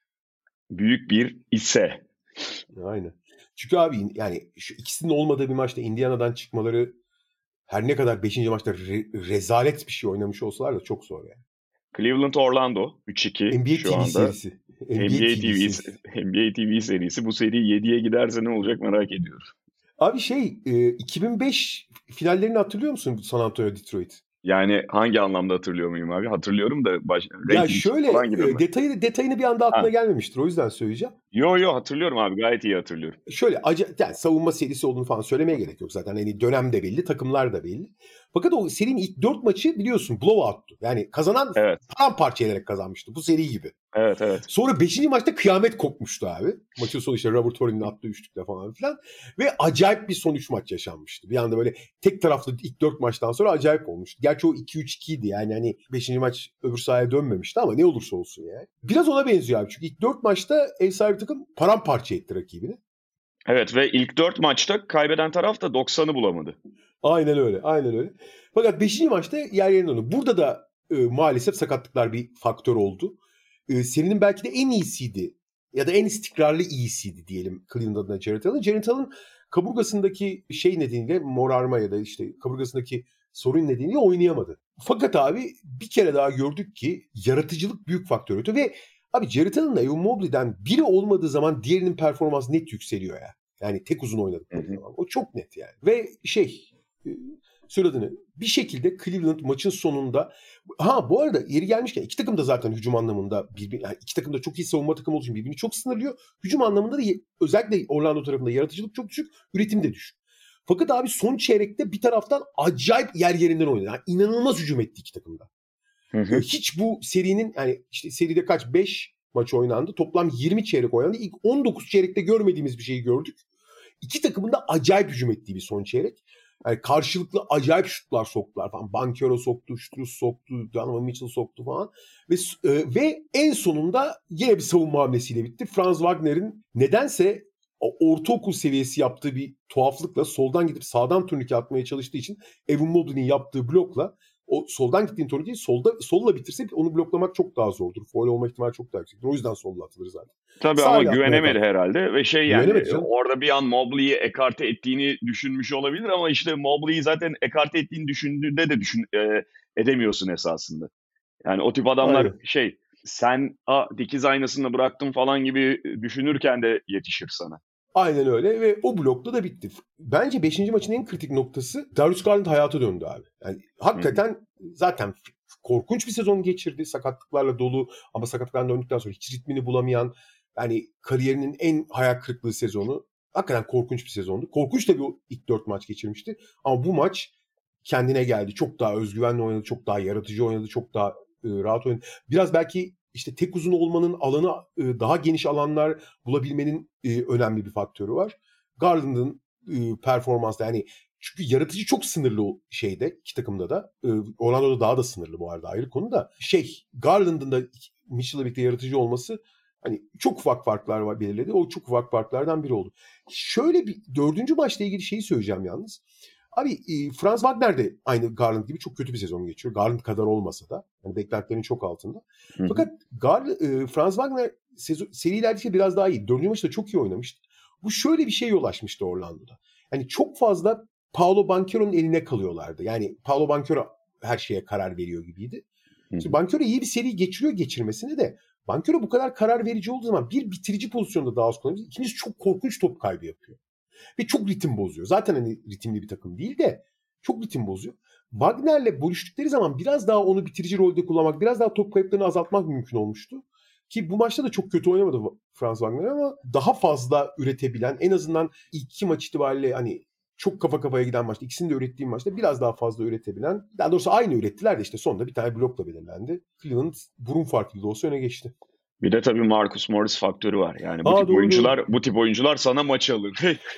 büyük bir ise. Aynen. Çünkü abi yani şu ikisinin olmadığı bir maçta Indiana'dan çıkmaları her ne kadar beşinci maçta re- rezalet bir şey oynamış olsalar da çok zor yani. Cleveland Orlando üç iki N B A şu T V anda. serisi. N B A T V serisi. N B A T V serisi bu seri yediye giderse ne olacak merak ediyorum. Abi şey iki bin beş finallerini hatırlıyor musun San Antonio Detroit? Yani hangi anlamda hatırlıyor muyum abi? Hatırlıyorum da baş, ya şöyle falan gibi mi? detayı detayını bir anda aklına ha. gelmemiştir. O yüzden söyleyeceğim. Yo yo hatırlıyorum abi. Gayet iyi hatırlıyorum. Şöyle yani savunma serisi olduğunu falan söylemeye gerek yok zaten. Hani dönem de belli, takımlar da belli. Fakat o serinin ilk dört maçı biliyorsun blowout'tu. Yani kazanan evet. paramparça ederek kazanmıştı. Bu seri gibi. Evet evet. Sonra beşinci maçta kıyamet kopmuştu abi. Maçın sonu işte Robert Horry'nin attığı üçlükle falan filan. Ve acayip bir son üç maç yaşanmıştı. Bir anda böyle tek taraflı ilk dört maçtan sonra acayip olmuştu. Gerçi o iki üç ikiydi yani hani beşinci maç öbür sahaya dönmemişti ama ne olursa olsun yani. Biraz ona benziyor abi. Çünkü ilk dört maçta ev sahibi takım paramparça etti rakibini. Evet ve ilk dört maçta kaybeden taraf da doksanı bulamadı. Aynen öyle, aynen öyle. Fakat beşinci maçta yer yerine döndü. Burada da e, maalesef sakatlıklar bir faktör oldu. E, serinin belki de en iyisiydi ya da en istikrarlı iyisiydi diyelim Cleveland adına Jarrett Allen. Jarrett Allen kaburgasındaki şey nedeniyle morarma ya da işte kaburgasındaki sorun nedeniyle oynayamadı. Fakat abi bir kere daha gördük ki yaratıcılık büyük faktör ötü ve abi Jarrett Allen'la Evan Mobley'den biri olmadığı zaman diğerinin performansı net yükseliyor ya. Yani tek uzun oynadıkları zaman. O çok net yani. Ve şey söylediğini bir şekilde Cleveland maçın sonunda ha bu arada yeri gelmişken iki takım da zaten hücum anlamında birbirini, yani iki takım da çok iyi savunma takımı olduğu için birbirini çok sınırlıyor. Hücum anlamında da özellikle Orlando tarafında yaratıcılık çok düşük, üretim de düşük. Fakat abi son çeyrekte bir taraftan acayip yer yerinden oynadı. Yani inanılmaz hücum etti iki takımda. Hı hı. Hiç bu serinin yani işte seride kaç beş maç oynandı. Toplam yirmi çeyrek oynandı. İlk on dokuz çeyrekte görmediğimiz bir şeyi gördük. İki takımın da acayip hücum ettiği bir son çeyrek. Yani karşılıklı acayip şutlar soktular falan. Bankero soktu, Strus soktu, Donovan Mitchell soktu falan. Ve e, ve en sonunda yine bir savunma hamlesiyle bitti. Franz Wagner'in nedense ortaokul seviyesi yaptığı bir tuhaflıkla soldan gidip sağdan turnike atmaya çalıştığı için Evan Mobley'nin yaptığı blokla o soldan gittiğin turnikeyi solda solla bitirse onu bloklamak çok daha zordur. Foul olma ihtimali çok daha yüksektir. O yüzden solla atılır zaten. Tabii Sağ ama güvenemedi herhalde ve şey yani canım. orada bir an Mobley'i ekarte ettiğini düşünmüş olabilir ama işte Mobley'i zaten ekarte ettiğini düşündüğünde de düşün e, edemiyorsun esasında. Yani o tip adamlar Aynen. şey sen a dikiz aynasını bıraktın falan gibi düşünürken de yetişir sana. Aynen öyle ve o blokta da bitti. Bence beşinci maçın en kritik noktası Darius Garland hayata döndü abi. Yani hakikaten Hı-hı. zaten korkunç bir sezon geçirdi. Sakatlıklarla dolu ama sakatlıklardan döndükten sonra hiç ritmini bulamayan yani kariyerinin en hayal kırıklığı sezonu. Hakikaten korkunç bir sezondu. Korkunç da bir ilk dört maç geçirmişti. Ama bu maç kendine geldi. Çok daha özgüvenli oynadı, çok daha yaratıcı oynadı, çok daha e, rahat oynadı. Biraz belki işte tek uzun olmanın alanı e, daha geniş alanlar bulabilmenin e, önemli bir faktörü var. Garland'ın e, performansı yani çünkü yaratıcı çok sınırlı o şeyde iki takımda da. E, Orlando'da daha da sınırlı bu arada ayrı konu da. Şey Garland'ın da Mitchell'la birlikte yaratıcı olması hani çok ufak farklar var belirledi. O çok ufak farklardan biri oldu. Şöyle bir dördüncü maçla ilgili şeyi söyleyeceğim yalnız. Abi e, Franz Wagner de aynı Garland gibi çok kötü bir sezon geçiriyor. Garland kadar olmasa da. Yani beklentilerin çok altında. Hı-hı. Fakat Gar, e, Franz Wagner sezon, serilerdeki biraz daha iyi. Dördüncü maçta çok iyi oynamıştı. Bu şöyle bir şey yol açmıştı Orlando'da. Yani çok fazla Paolo Banchero'nun eline kalıyorlardı. Yani Paolo Banchero her şeye karar veriyor gibiydi. Şimdi Banchero iyi bir seri geçiriyor geçirmesine de. Banchero bu kadar karar verici olduğu zaman bir bitirici pozisyonda daha az kullanıyor. İkincisi çok korkunç top kaybı yapıyor. Ve çok ritim bozuyor. Zaten hani ritimli bir takım değil de çok ritim bozuyor. Wagner'le bölüştükleri zaman biraz daha onu bitirici rolde kullanmak, biraz daha top kayıplarını azaltmak mümkün olmuştu. Ki bu maçta da çok kötü oynamadı Franz Wagner ama daha fazla üretebilen, en azından ilk iki maç itibariyle hani çok kafa kafaya giden maçta, ikisini de ürettiğim maçta biraz daha fazla üretebilen, daha doğrusu aynı ürettiler de işte sonunda bir tane blokla belirlendi. Cleveland burun farklı da olsa öne geçti. Bir de tabii Marcus Morris faktörü var. Yani bu Aa, tip doğru, oyuncular doğru. bu tip oyuncular sana maçı alır.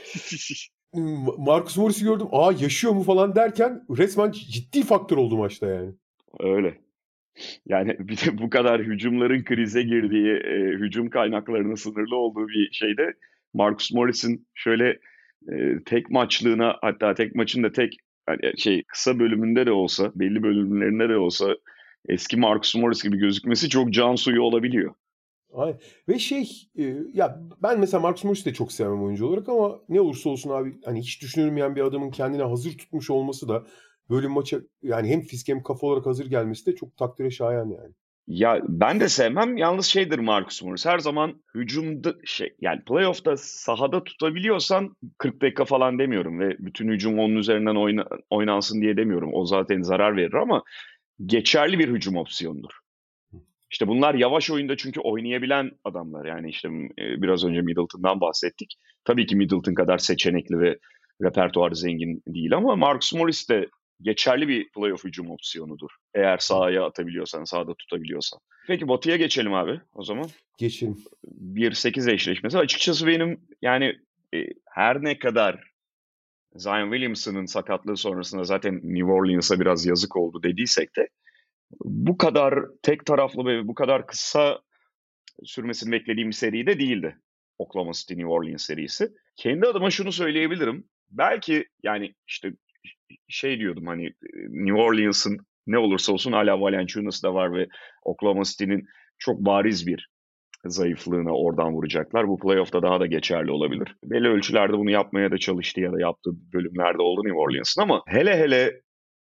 Marcus Morris'i gördüm. Aa yaşıyor mu falan derken resmen ciddi faktör oldu maçta yani. Öyle. Yani bir de bu kadar hücumların krize girdiği, e, hücum kaynaklarının sınırlı olduğu bir şeyde Marcus Morris'in şöyle e, tek maçlığına hatta tek maçın da tek yani şey kısa bölümünde de olsa, belli bölümlerinde de olsa eski Marcus Morris gibi gözükmesi çok can suyu olabiliyor. Aynen. Ve şey e, ya ben mesela Marcus Morris'i de çok sevmem oyuncu olarak ama ne olursa olsun abi hani hiç düşünülmeyen bir adamın kendine hazır tutmuş olması da böyle maça yani hem fizik hem kafa olarak hazır gelmesi de çok takdire şayan yani. Ya ben de sevmem. Yalnız şeydir Marcus Morris. Her zaman hücumda şey yani playoff'ta sahada tutabiliyorsan kırk dakika falan demiyorum ve bütün hücum onun üzerinden oyna, oynansın diye demiyorum. O zaten zarar verir ama geçerli bir hücum opsiyonudur. İşte bunlar yavaş oyunda çünkü oynayabilen adamlar. Yani işte e, biraz önce Middleton'dan bahsettik. Tabii ki Middleton kadar seçenekli ve repertuarı zengin değil ama Marcus Morris de geçerli bir playoff hücum opsiyonudur. Eğer sahaya atabiliyorsan, sahada tutabiliyorsan. Peki Batı'ya geçelim abi o zaman. Geçelim. bir sekiz eşleşmesi. Açıkçası benim yani e, her ne kadar Zion Williamson'ın sakatlığı sonrasında zaten New Orleans'a biraz yazık oldu dediysek de bu kadar tek taraflı ve bu kadar kısa sürmesini beklediğim bir seri de değildi. Oklahoma City New Orleans serisi. Kendi adıma şunu söyleyebilirim. Belki yani işte şey diyordum hani New Orleans'ın ne olursa olsun hala Valanciunas da var ve Oklahoma City'nin çok bariz bir zayıflığına oradan vuracaklar. Bu playoff'ta daha da geçerli olabilir. Belli ölçülerde bunu yapmaya da çalıştı ya da yaptığı bölümlerde oldu New Orleans'ın ama hele hele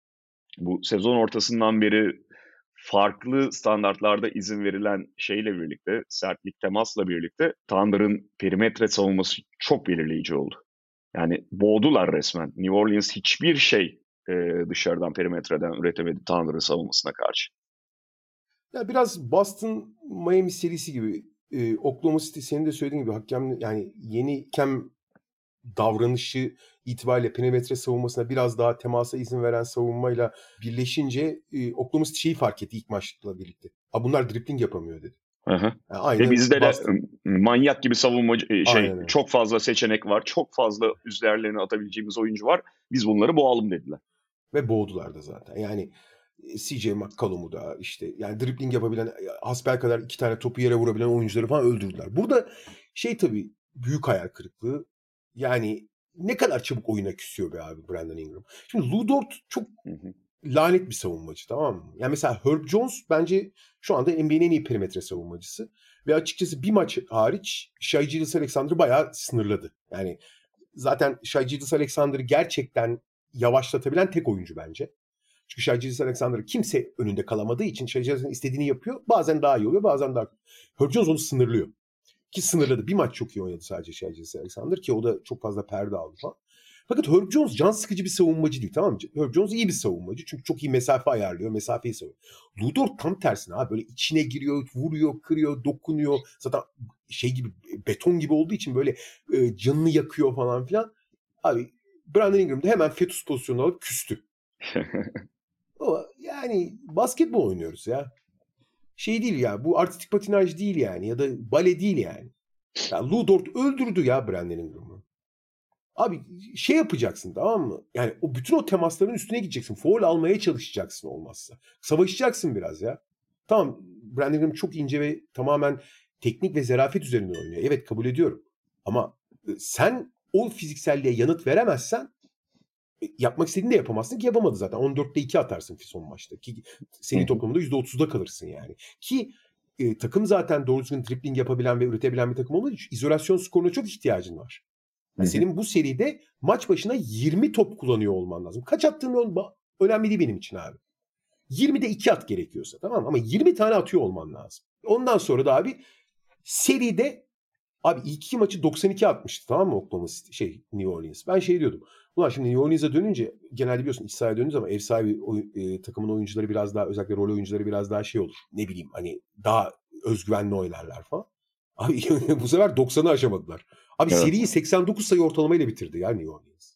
bu sezon ortasından beri farklı standartlarda izin verilen şeyle birlikte, sertlik temasla birlikte Thunder'ın perimetre savunması çok belirleyici oldu. Yani boğdular resmen. New Orleans hiçbir şey e, dışarıdan perimetreden üretemedi Thunder'ın savunmasına karşı. Ya biraz Boston Miami serisi gibi e, Oklahoma City senin de söylediğin gibi hakem yani yeni kem davranışı itibariyle perimetre savunmasına biraz daha temasa izin veren savunmayla birleşince e, Oklahoma City şeyi fark etti ilk maçla birlikte. Ha bunlar dribbling yapamıyor dedi. Hı hı. Yani aynı Ve bizde Boston. de manyak gibi savunma şey Aynen. çok fazla seçenek var. Çok fazla üzerlerine atabileceğimiz oyuncu var. Biz bunları boğalım dediler. Ve boğdular da zaten. Yani C J McCollum'u da işte yani dribbling yapabilen hasbel kadar iki tane topu yere vurabilen oyuncuları falan öldürdüler. Burada şey tabii büyük hayal kırıklığı. Yani ne kadar çabuk oyuna küsüyor be abi Brandon Ingram. Şimdi Lu Dort çok hı hı. lanet bir savunmacı, tamam mı? Yani mesela Herb Jones bence şu anda N B A'nin en iyi perimetre savunmacısı. Ve açıkçası bir maç hariç Shai Gilgeous-Alexander'ı bayağı sınırladı. Yani zaten Shai Gilgeous-Alexander'ı gerçekten yavaşlatabilen tek oyuncu bence. Çünkü Shai Gilgeous-Alexander'ı kimse önünde kalamadığı için Shai Gilgeous istediğini yapıyor. Bazen daha iyi oluyor, bazen daha kötü. Herb Jones onu sınırlıyor. Ki sınırladı. Bir maç çok iyi oynadı sadece Shai Gilgeous-Alexander ki o da çok fazla perde aldı falan. Fakat Herb Jones can sıkıcı bir savunmacı değil, tamam mı? Herb Jones iyi bir savunmacı çünkü çok iyi mesafe ayarlıyor, mesafeyi savunuyor. Lu Dort tam tersine abi böyle içine giriyor, vuruyor, kırıyor, dokunuyor. Zaten şey gibi beton gibi olduğu için böyle e, canını yakıyor falan filan. Abi Brandon Ingram da hemen fetus pozisyonunu alıp küstü. Ama yani basketbol oynuyoruz ya. Şey değil ya, bu artistik patinaj değil yani ya da bale değil yani. Ya Lu Dort öldürdü ya Brandon Ingram'ı. Abi şey yapacaksın, tamam mı? Yani o bütün o temasların üstüne gideceksin. Foul almaya çalışacaksın olmazsa. Savaşacaksın biraz ya. Tamam, Brandon Ingram çok ince ve tamamen teknik ve zarafet üzerine oynuyor. Evet, kabul ediyorum. Ama sen o fizikselliğe yanıt veremezsen yapmak istediğini de yapamazsın ki yapamadı zaten. on dörtte iki atarsın son maçta. Ki senin toplamında yüzde otuzda kalırsın yani. Ki e, takım zaten doğru düzgün dribbling yapabilen ve üretebilen bir takım olduğu için izolasyon skoruna çok ihtiyacın var. Yani senin bu seride maç başına yirmi top kullanıyor olman lazım. Kaç attığın önemli değil benim için abi. yirmide iki at gerekiyorsa, tamam mı? Ama yirmi tane atıyor olman lazım. Ondan sonra da abi seride abi ilk iki maçı doksan iki atmıştı, tamam mı Oklahoma City, şey New Orleans. Ben şey diyordum. Ulan şimdi New Orleans'a dönünce genelde biliyorsun iç sahaya dönünce ama ev sahibi oy, e, takımın oyuncuları biraz daha, özellikle rol oyuncuları biraz daha şey olur. Ne bileyim hani daha özgüvenli oynarlar falan. Abi bu sefer doksanı aşamadılar. Abi evet. Seriyi seksen dokuz sayı ortalamayla bitirdi ya New Orleans.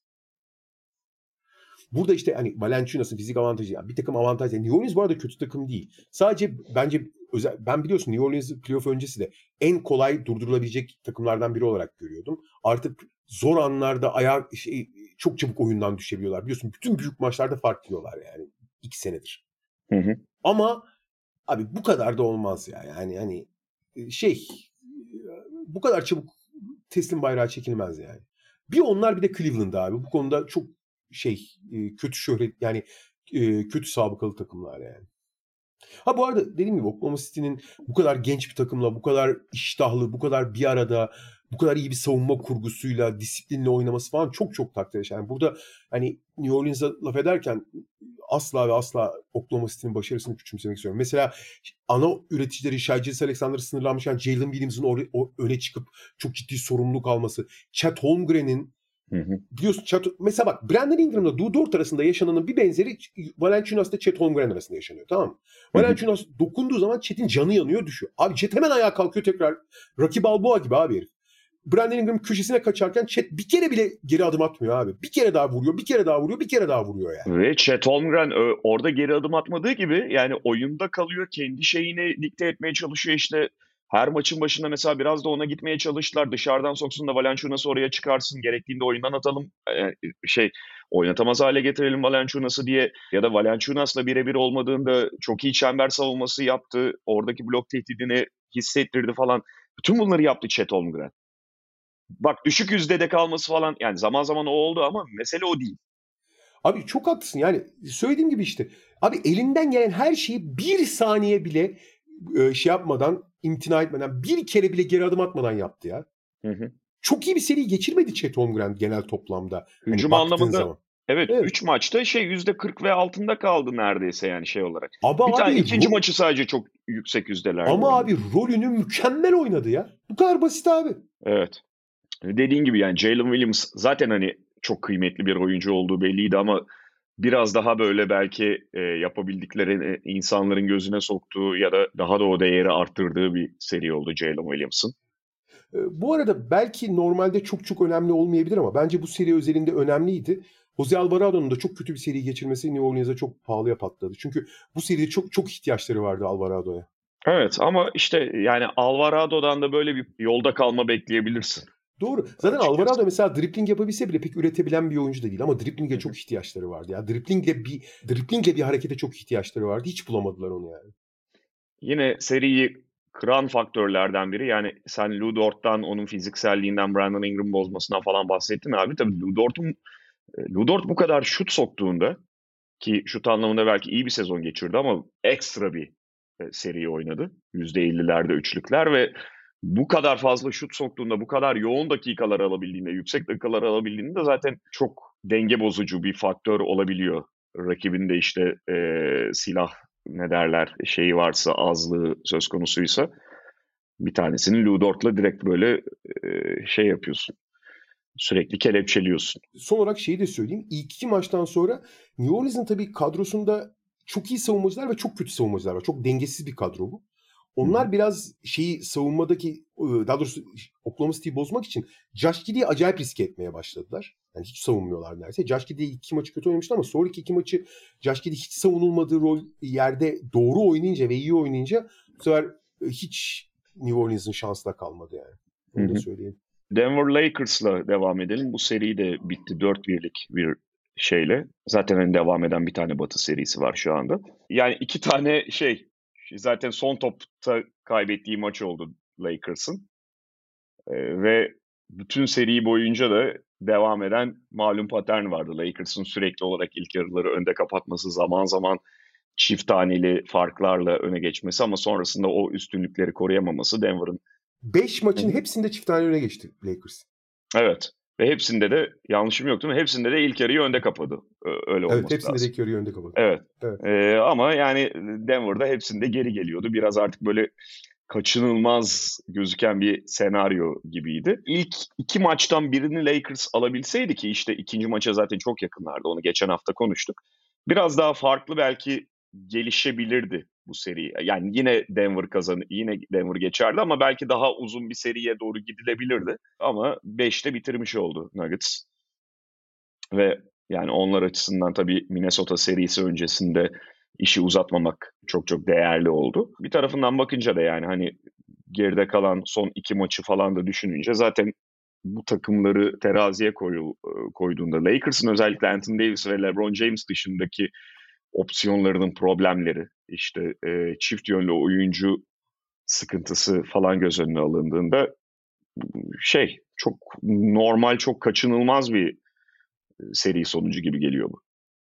Burada işte hani Valanciunas'ın fizik avantajı, yani bir takım avantajı. New Orleans bu arada kötü takım değil. Sadece bence özel, ben biliyorsun New Orleans playoff öncesi de en kolay durdurulabilecek takımlardan biri olarak görüyordum. Artık zor anlarda ayağa şey, çok çabuk oyundan düşebiliyorlar. Biliyorsun bütün büyük maçlarda fark yiyorlar yani iki senedir. Hı hı. Ama abi bu kadar da olmaz ya. Yani hani şey bu kadar çabuk teslim bayrağı çekilmez yani. Bir onlar bir de Cleveland abi. Bu konuda çok şey e, kötü şöhret yani e, kötü sabıkalı takımlar yani. Ha bu arada dediğim gibi Oklahoma City'nin bu kadar genç bir takımla, bu kadar iştahlı, bu kadar bir arada, bu kadar iyi bir savunma kurgusuyla, disiplinle oynaması falan çok çok takdir edilir. Yani burada hani New Orleans'a laf ederken asla ve asla Oklahoma City'nin başarısını küçümsemek istiyorum. Mesela ana üreticileri Shai Gilgeous-Alexander'ı sınırlanmışken Jalen Williams'ın o, o öne çıkıp çok ciddi sorumluluk alması, Chet Holmgren'in Hı hı. biliyorsun Chet, mesela bak Brandon Ingram'la Lou Dort arasında yaşananın bir benzeri Valanciunas'la Chet Holmgren arasında yaşanıyor, tamam mı? Valanciunas dokunduğu zaman Chet'in canı yanıyor, düşüyor. Abi Chet hemen ayağa kalkıyor tekrar. Rocky Balboa gibi abi herif. Brandon Ingram köşesine kaçarken Chet bir kere bile geri adım atmıyor abi. Bir kere daha vuruyor, bir kere daha vuruyor, bir kere daha vuruyor yani. Ve Chet Holmgren ö, orada geri adım atmadığı gibi yani oyunda kalıyor, kendi şeyini dikte etmeye çalışıyor işte. Her maçın başında mesela biraz da ona gitmeye çalıştılar. Dışarıdan soksun da Valanciunas'ı oraya çıkarsın. Gerektiğinde oyundan atalım. Ee, şey oynatamaz hale getirelim Valanciunas'ı diye. Ya da Valanciunas'la birebir olmadığında çok iyi çember savunması yaptı. Oradaki blok tehdidini hissettirdi falan. Bütün bunları yaptı Chet Holmgren. Bak düşük yüzdede kalması falan yani zaman zaman o oldu ama mesele o değil. Abi çok haklısın yani söylediğim gibi işte. Abi elinden gelen her şeyi bir saniye bile e, şey yapmadan, imtina etmeden, bir kere bile geri adım atmadan yaptı ya. Hı hı. Çok iyi bir seri geçirmedi Chet Holmgren genel toplamda. Hücum hani baktığın anlamında zaman. evet Evet. üç maçta şey yüzde kırk ve altında kaldı neredeyse yani şey olarak. Ama bir tane abi, ikinci ro- maçı sadece çok yüksek yüzdelerde Ama oynadı. abi rolünü mükemmel oynadı ya. Bu kadar basit abi. Evet. Dediğin gibi yani Jalen Williams zaten hani çok kıymetli bir oyuncu olduğu belliydi ama biraz daha böyle belki e, yapabildikleri insanların gözüne soktuğu ya da daha da o değeri arttırdığı bir seri oldu Jalen Williams'ın. Ee, Bu arada belki normalde çok çok önemli olmayabilir ama bence bu seri özelinde önemliydi. Jose Alvarado'nun da çok kötü bir seri geçirmesi New Orleans'a çok pahalıya patladı. Çünkü bu seride çok çok ihtiyaçları vardı Alvarado'ya. Evet ama işte yani Alvarado'dan da böyle bir yolda kalma bekleyebilirsin. Doğru. Zaten Açıkçası. Alvarado mesela dribbling yapabilse bile pek üretebilen bir oyuncu da değil ama dribbling'e Hı hı. çok ihtiyaçları vardı ya. Dribblingle bir dribblingle bir harekete çok ihtiyaçları vardı. Hiç bulamadılar onu yani. Yine seriyi kıran faktörlerden biri yani sen Lou Dort'tan onun fizikselliğinden Brandon Ingram bozmasından falan bahsettin abi. Tabii Lou Dort'un Lou Dort bu kadar şut soktuğunda ki şut anlamında belki iyi bir sezon geçirdi ama ekstra bir e, seri oynadı. yüzde ellilerde üçlükler ve bu kadar fazla şut soktuğunda, bu kadar yoğun dakikalar alabildiğinde, yüksek dakikalar alabildiğinde zaten çok denge bozucu bir faktör olabiliyor. Rakibin de işte e, silah ne derler şeyi varsa, azlığı söz konusuysa bir tanesini Lou Dort'la direkt böyle e, şey yapıyorsun. Sürekli kelepçeliyorsun. Son olarak şeyi de söyleyeyim. İlk iki maçtan sonra New Orleans'ın tabii kadrosunda çok iyi savunmacılar ve çok kötü savunmacılar var. Çok dengesiz bir kadro bu. Onlar Hı-hı. biraz şeyi savunmadaki daha doğrusu Oklahoma City'yi bozmak için Josh Giddey'i acayip riske etmeye başladılar. Yani hiç savunmuyorlar neredeyse. Josh Giddey iki maçı kötü oynamıştı ama sonraki iki maçı Josh Giddey hiç savunulmadığı rol yerde doğru oynayınca ve iyi oynayınca bu sefer hiç New Orleans'ın şansla kalmadı yani. Onu Hı-hı. da söyleyeyim. Denver Lakers'la devam edelim. Bu seri de bitti dört birlik bir şeyle. Zaten hani devam eden bir tane Batı serisi var şu anda. Yani iki tane şey zaten son topta kaybettiği maç oldu Lakers'ın. Ee, ve bütün seri boyunca da devam eden malum patern vardı. Lakers'ın sürekli olarak ilk yarıları önde kapatması, zaman zaman çift taneli farklarla öne geçmesi ama sonrasında o üstünlükleri koruyamaması Denver'ın. Beş maçın Hı. hepsinde çift tane öne geçti Lakers. Evet. Ve hepsinde de yanlışım yok değil mi? Hepsinde de ilk yarıyı önde kapadı. Öyle olması Evet, hepsinde lazım. de ilk yarıyı önde kapadı. Evet. evet. Ee, ama yani Denver'da hepsinde geri geliyordu. Biraz artık böyle kaçınılmaz gözüken bir senaryo gibiydi. İlk iki maçtan birini Lakers alabilseydi ki işte ikinci maça zaten çok yakınlardı. Onu geçen hafta konuştuk. Biraz daha farklı belki gelişebilirdi bu seri. Yani yine Denver kazanır, yine Denver geçerdi ama belki daha uzun bir seriye doğru gidilebilirdi. Ama beşte bitirmiş oldu Nuggets. Ve yani onlar açısından tabii Minnesota serisi öncesinde işi uzatmamak çok çok değerli oldu. Bir tarafından bakınca da yani hani geride kalan son iki maçı falan da düşününce zaten bu takımları teraziye koyu, koyduğunda Lakers'ın özellikle Anthony Davis ve LeBron James dışındaki opsiyonlarının problemleri, işte e, çift yönlü oyuncu sıkıntısı falan göz önüne alındığında şey çok normal, çok kaçınılmaz bir seri sonucu gibi geliyor bu.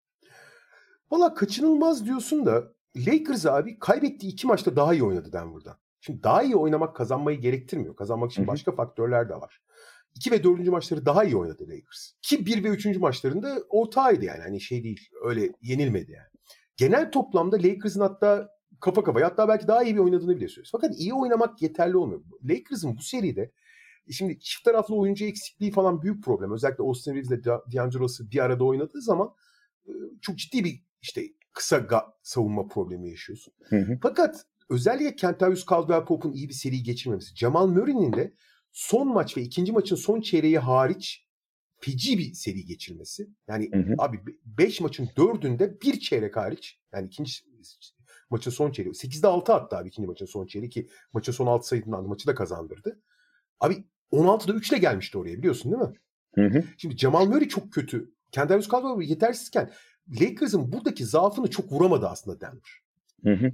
Valla kaçınılmaz diyorsun da Lakers abi kaybettiği iki maçta daha iyi oynadı Denver'dan. Şimdi daha iyi oynamak kazanmayı gerektirmiyor. Kazanmak için başka faktörler de var. iki ve dördüncü maçları daha iyi oynadı Lakers. Ki bir ve üçüncü maçlarında ortağıydı yani. Hani şey değil, öyle yenilmedi yani. Genel toplamda Lakers'ın hatta kafa kafaya, hatta belki daha iyi bir oynadığını bile söylüyoruz. Fakat iyi oynamak yeterli olmuyor. Lakers'ın bu seride şimdi çift taraflı oyuncu eksikliği falan büyük problem. Özellikle Austin Reeves ile D'Angelo Russell bir arada oynadığı zaman çok ciddi bir işte kısa ga- savunma problemi yaşıyorsun. Hı hı. Fakat özellikle Kentavius Caldwell-Pope'un iyi bir seri geçirmemesi, Jamal Murray'nin de son maç ve ikinci maçın son çeyreği hariç feci bir seri geçirmesi. Yani hı hı. abi beş maçın dördünde bir çeyrek hariç, yani ikinci maçın son çeyreği, sekizde altı attı abi ikinci maçın son çeyreği ki maçın son altı sayısından maçı da kazandırdı. Abi on altıda üç ile gelmişti oraya, biliyorsun değil mi? Hı hı. Şimdi Jamal Murray çok kötü. Kentavius Caldwell yetersizken Lakers'ın buradaki zaafını çok vuramadı aslında Denver. Hı hı.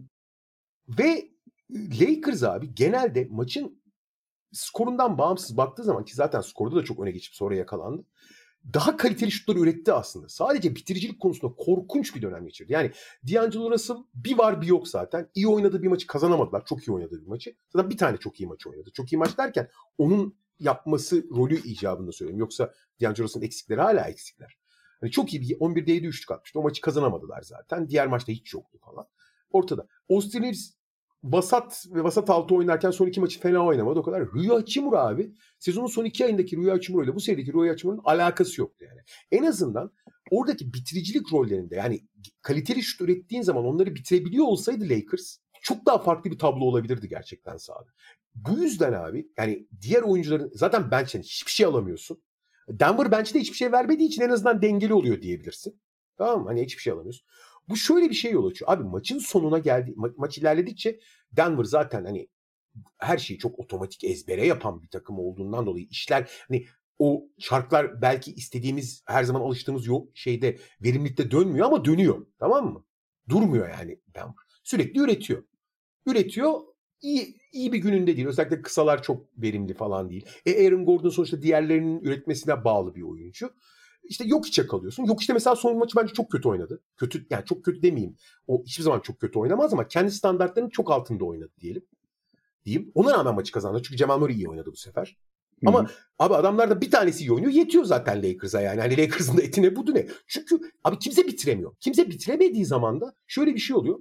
Ve Lakers abi genelde maçın skorundan bağımsız baktığı zaman, ki zaten skorda da çok öne geçip sonra yakalandı, daha kaliteli şutları üretti aslında. Sadece bitiricilik konusunda korkunç bir dönem geçirdi. Yani D'Angelo Russell bir var bir yok zaten. İyi oynadığı bir maçı kazanamadılar. Çok iyi oynadığı bir maçı. Zaten bir tane çok iyi maç oynadı. Çok iyi maç derken onun yapması rolü icabında söylüyorum. Yoksa D'Angelo Russell'ın eksikleri hala eksikler. Hani çok iyi bir on birde yedi üçlük atmıştı. O maçı kazanamadılar zaten. Diğer maçta hiç yoktu falan. Ortada. Austin Reeves vasat ve vasat altı oynarken son iki maçı fena oynamadı o kadar. Rui Hachimura abi, sezonun son iki ayındaki Rui Hachimura ile bu serideki Rui Hachimura'nın alakası yoktu yani. En azından oradaki bitiricilik rollerinde, yani kaliteli şut ürettiğin zaman onları bitirebiliyor olsaydı Lakers çok daha farklı bir tablo olabilirdi gerçekten sahada. Bu yüzden abi yani diğer oyuncuların zaten bench'ten hiçbir şey alamıyorsun. Denver bench'te hiçbir şey vermediği için en azından dengeli oluyor diyebilirsin. Tamam mı? Hani hiçbir şey alamıyorsun. Bu şöyle bir şey yol açıyor. Abi maçın sonuna geldi, ma- maç ilerledikçe Denver zaten hani her şeyi çok otomatik ezbere yapan bir takım olduğundan dolayı işler, hani o çarklar belki istediğimiz, her zaman alıştığımız yok şeyde, verimlilikte dönmüyor ama dönüyor. Tamam mı? Durmuyor yani Denver. Sürekli üretiyor. Üretiyor. İyi, iyi bir gününde değil. Özellikle kısalar çok verimli falan değil. E Aaron Gordon sonuçta diğerlerinin üretmesine bağlı bir oyuncu. İşte yok içe kalıyorsun. Yok işte mesela son maçı bence çok kötü oynadı. Kötü, yani çok kötü demeyeyim. O hiçbir zaman çok kötü oynamaz ama kendi standartlarının çok altında oynadı diyelim. Diyeyim. Ona rağmen maçı kazandı. Çünkü Jamal Murray iyi oynadı bu sefer. Hı-hı. Ama abi adamlar da bir tanesi iyi oynuyor. Yetiyor zaten Lakers'a yani. Hani Lakers'ın da etine budu ne? Çünkü abi kimse bitiremiyor. Kimse bitiremediği zaman da şöyle bir şey oluyor.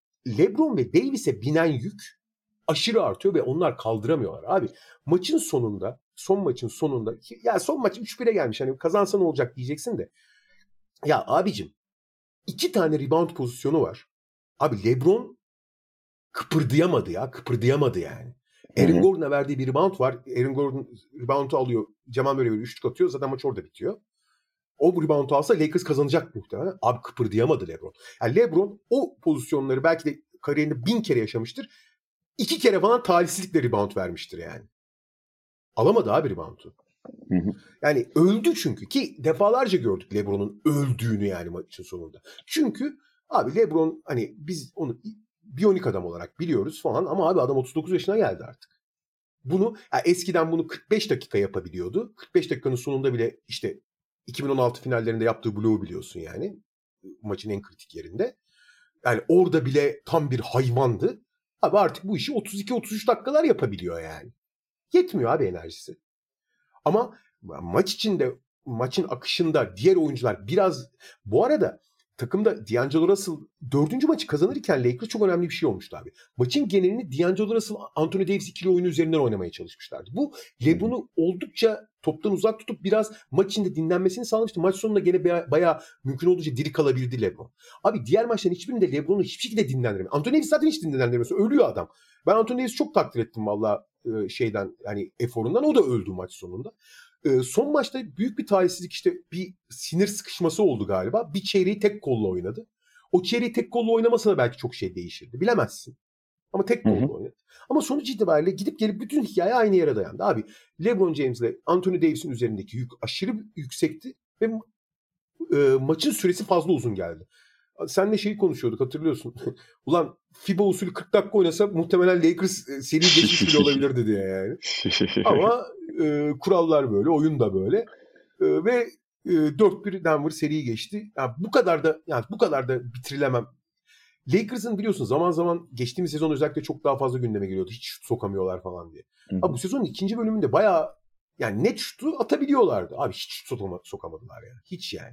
LeBron ve Davis'e binen yük aşırı artıyor ve onlar kaldıramıyorlar. Abi maçın sonunda, son maçın sonunda, ya son maç üç bire gelmiş. Hani kazansa ne olacak diyeceksin de. Ya abicim iki tane rebound pozisyonu var. Abi LeBron kıpırdayamadı ya. Kıpırdayamadı yani. Aaron Gordon'a verdiği bir rebound var. Aaron Gordon reboundu alıyor. Jamal Murray böyle üçlük atıyor. Zaten maç orada bitiyor. O reboundu alsa Lakers kazanacak muhtemelen. Abi kıpırdayamadı LeBron. Yani LeBron o pozisyonları belki de kariyerinde bin kere yaşamıştır. İki kere falan talihsizlikle rebound vermiştir yani. Alamadı abi reboundu. Yani öldü çünkü, ki defalarca gördük LeBron'un öldüğünü yani maçın sonunda. Çünkü abi LeBron, hani biz onu biyonik adam olarak biliyoruz falan ama abi adam otuz dokuz yaşına geldi artık. Bunu yani eskiden bunu kırk beş dakika yapabiliyordu. kırk beş dakikanın sonunda bile işte iki bin on altı finallerinde yaptığı bloğu biliyorsun yani. Maçın en kritik yerinde. Yani orada bile tam bir hayvandı. Abi artık bu işi otuz iki otuz üç dakikalar yapabiliyor yani. Yetmiyor abi enerjisi. Ama maç içinde, maçın akışında diğer oyuncular biraz, bu arada takımda D'Angelo Russell dördüncü maçı kazanırken Lakers çok önemli bir şey olmuştu abi. Maçın genelini D'Angelo Russell, Anthony Davis ikili oyunu üzerinden oynamaya çalışmışlardı. Bu LeBron'u oldukça toptan uzak tutup biraz maç içinde dinlenmesini sağlamıştı. Maç sonunda gene bayağı, bayağı mümkün olduğunca diri kalabildi LeBron. Abi diğer maçların hiçbirinde LeBron'u hiçbir şekilde dinlendiremiyor. Anthony Davis zaten hiç dinlendiremiyor. Ölüyor adam. Ben Anthony Davis'i çok takdir ettim valla şeyden, yani eforundan. O da öldü maç sonunda. Son maçta büyük bir talihsizlik, işte bir sinir sıkışması oldu galiba. Bir çeyreği tek kolla oynadı. O çeyreği tek kolla oynamasa da belki çok şey değişirdi. Bilemezsin. Ama tek kolla oynadı. Ama sonuç itibariyle gidip gelip bütün hikaye aynı yere dayandı. Abi LeBron James ile Anthony Davis'in üzerindeki yük aşırı yüksekti ve e, maçın süresi fazla uzun geldi. Senle şeyi konuşuyorduk, hatırlıyorsun. Ulan FIBA usulü kırk dakika oynasa muhtemelen Lakers seri geçmiş bile olabilirdi diye yani. Ama e, kurallar böyle, oyun da böyle. E, ve dört bir Denver seriyi geçti. Yani bu kadar da yani bu kadar da bitirilemem. Lakers'ın biliyorsun zaman zaman geçtiğimiz sezon özellikle çok daha fazla gündeme geliyordu. Hiç şut sokamıyorlar falan diye. Abi bu sezonun ikinci bölümünde bayağı yani net şutu atabiliyorlardı. Abi hiç şut sokamadılar yani. Hiç yani.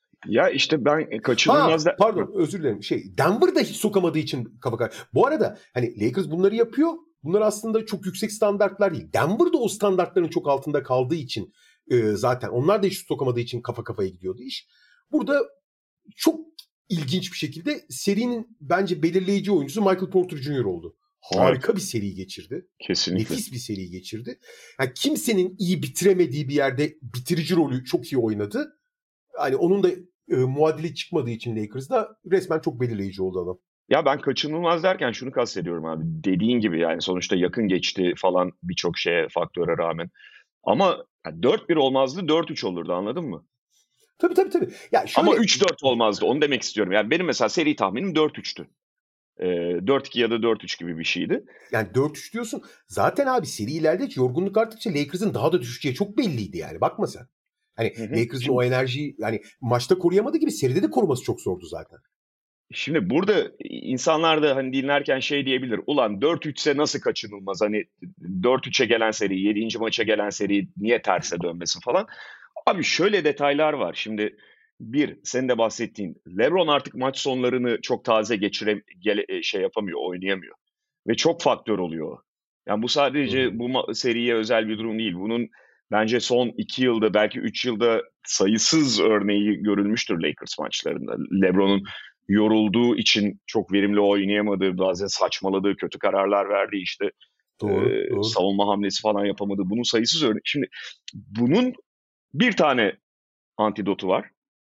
Ya işte ben kaçınılmaz ha, da... Pardon özür dilerim. Şey, Denver'da hiç sokamadığı için kafa kar. Bu arada hani Lakers bunları yapıyor. Bunlar aslında çok yüksek standartlar değil. Denver'da o standartların çok altında kaldığı için e, zaten onlar da hiç sokamadığı için kafa kafaya gidiyordu iş. Burada çok ilginç bir şekilde serinin bence belirleyici oyuncusu Michael Porter Junior oldu. Harika evet. bir seri geçirdi. Kesinlikle. Nefis bir seri geçirdi. Yani kimsenin iyi bitiremediği bir yerde bitirici rolü çok iyi oynadı. Hani onun da e, muadili çıkmadığı için Lakers'da resmen çok belirleyici oldu adam. Ya ben kaçınılmaz derken şunu kastediyorum abi. Dediğin gibi yani sonuçta yakın geçti falan birçok şeye, faktöre rağmen. Ama yani dört bir olmazdı, dört üç olurdu, anladın mı? Tabii tabii tabii. Ya şöyle... Ama üç dört olmazdı, onu demek istiyorum. Yani benim mesela seri tahminim dört üçtü. E, dört iki ya da dört üç gibi bir şeydi. Yani dört üç diyorsun. Zaten abi seri ilerledikçe, yorgunluk arttıkça Lakers'ın daha da düşeceği çok belliydi yani. Bakma sen. Hani hı hı. Lakers'ın Şimdi... o enerjiyi yani maçta koruyamadığı gibi seride de koruması çok zordu zaten. Şimdi burada insanlar da hani dinlerken şey diyebilir. Ulan dört üçse nasıl kaçınılmaz? Hani dört üçe gelen seri, yedinci maça gelen seri niye terse dönmesin falan. Abi şöyle detaylar var. Şimdi bir, senin de bahsettiğin LeBron artık maç sonlarını çok taze geçire gele, şey yapamıyor, oynayamıyor. Ve çok faktör oluyor. Yani bu sadece Hı-hı. bu seriye özel bir durum değil. Bunun bence son iki yılda, belki üç yılda sayısız örneği görülmüştür Lakers maçlarında. LeBron'un yorulduğu için çok verimli oynayamadığı, bazen saçmaladığı, kötü kararlar verdiği, işte doğru, e, doğru. savunma hamlesi falan yapamadığı, bunun sayısız örneği. Şimdi bunun bir tane antidotu var,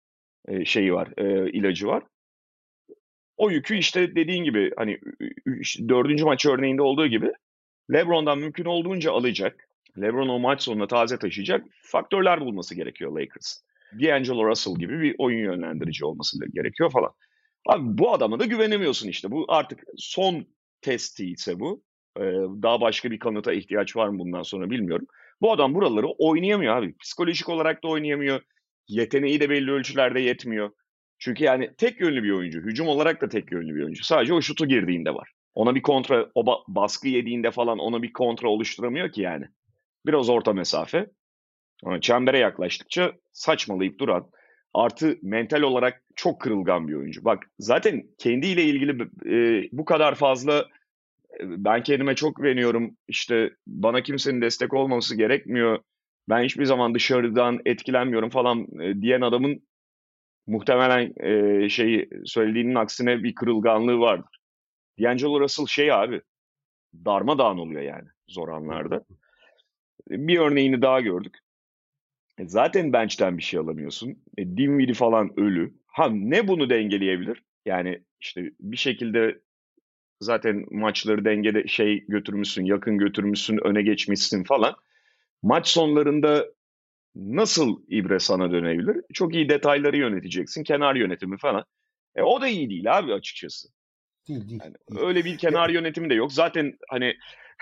e, şeyi var, e, ilacı var. O yükü işte dediğin gibi hani dördüncü maç örneğinde olduğu gibi LeBron'dan mümkün olduğunca alacak. LeBron o maç sonuna taze taşıyacak faktörler bulması gerekiyor Lakers. D'Angelo Russell gibi bir oyun yönlendirici olması gerekiyor falan. Abi bu adama da güvenemiyorsun işte. Bu artık son testi ise bu. Ee, daha başka bir kanıta ihtiyaç var mı bundan sonra bilmiyorum. Bu adam buraları oynayamıyor abi. Psikolojik olarak da oynayamıyor. Yeteneği de belli ölçülerde yetmiyor. Çünkü yani tek yönlü bir oyuncu. Hücum olarak da tek yönlü bir oyuncu. Sadece o şutu girdiğinde var. Ona bir kontra, o ba- baskı yediğinde falan ona bir kontra oluşturamıyor ki yani. Biraz orta mesafe. Ama çembere yaklaştıkça saçmalayıp duran, artı mental olarak çok kırılgan bir oyuncu. Bak zaten kendiyle ilgili e, bu kadar fazla e, ben kendime çok güveniyorum, İşte bana kimsenin destek olmaması gerekmiyor, ben hiçbir zaman dışarıdan etkilenmiyorum falan e, diyen adamın muhtemelen e, şeyi söylediğinin aksine bir kırılganlığı vardır. D'Angelo Russell şey abi, darmadağın oluyor yani zor anlarda. Bir örneğini daha gördük. Zaten bench'ten bir şey alamıyorsun. E, Dinwiddie falan ölü. Ha ne bunu dengeleyebilir? Yani işte bir şekilde zaten maçları dengede şey götürmüşsün, yakın götürmüşsün, öne geçmişsin falan. Maç sonlarında nasıl ibre sana dönebilir? Çok iyi detayları yöneteceksin, kenar yönetimi falan. E, o da iyi değil abi açıkçası. Değil değil. Yani değil. öyle bir kenar ya... yönetimi de yok. Zaten hani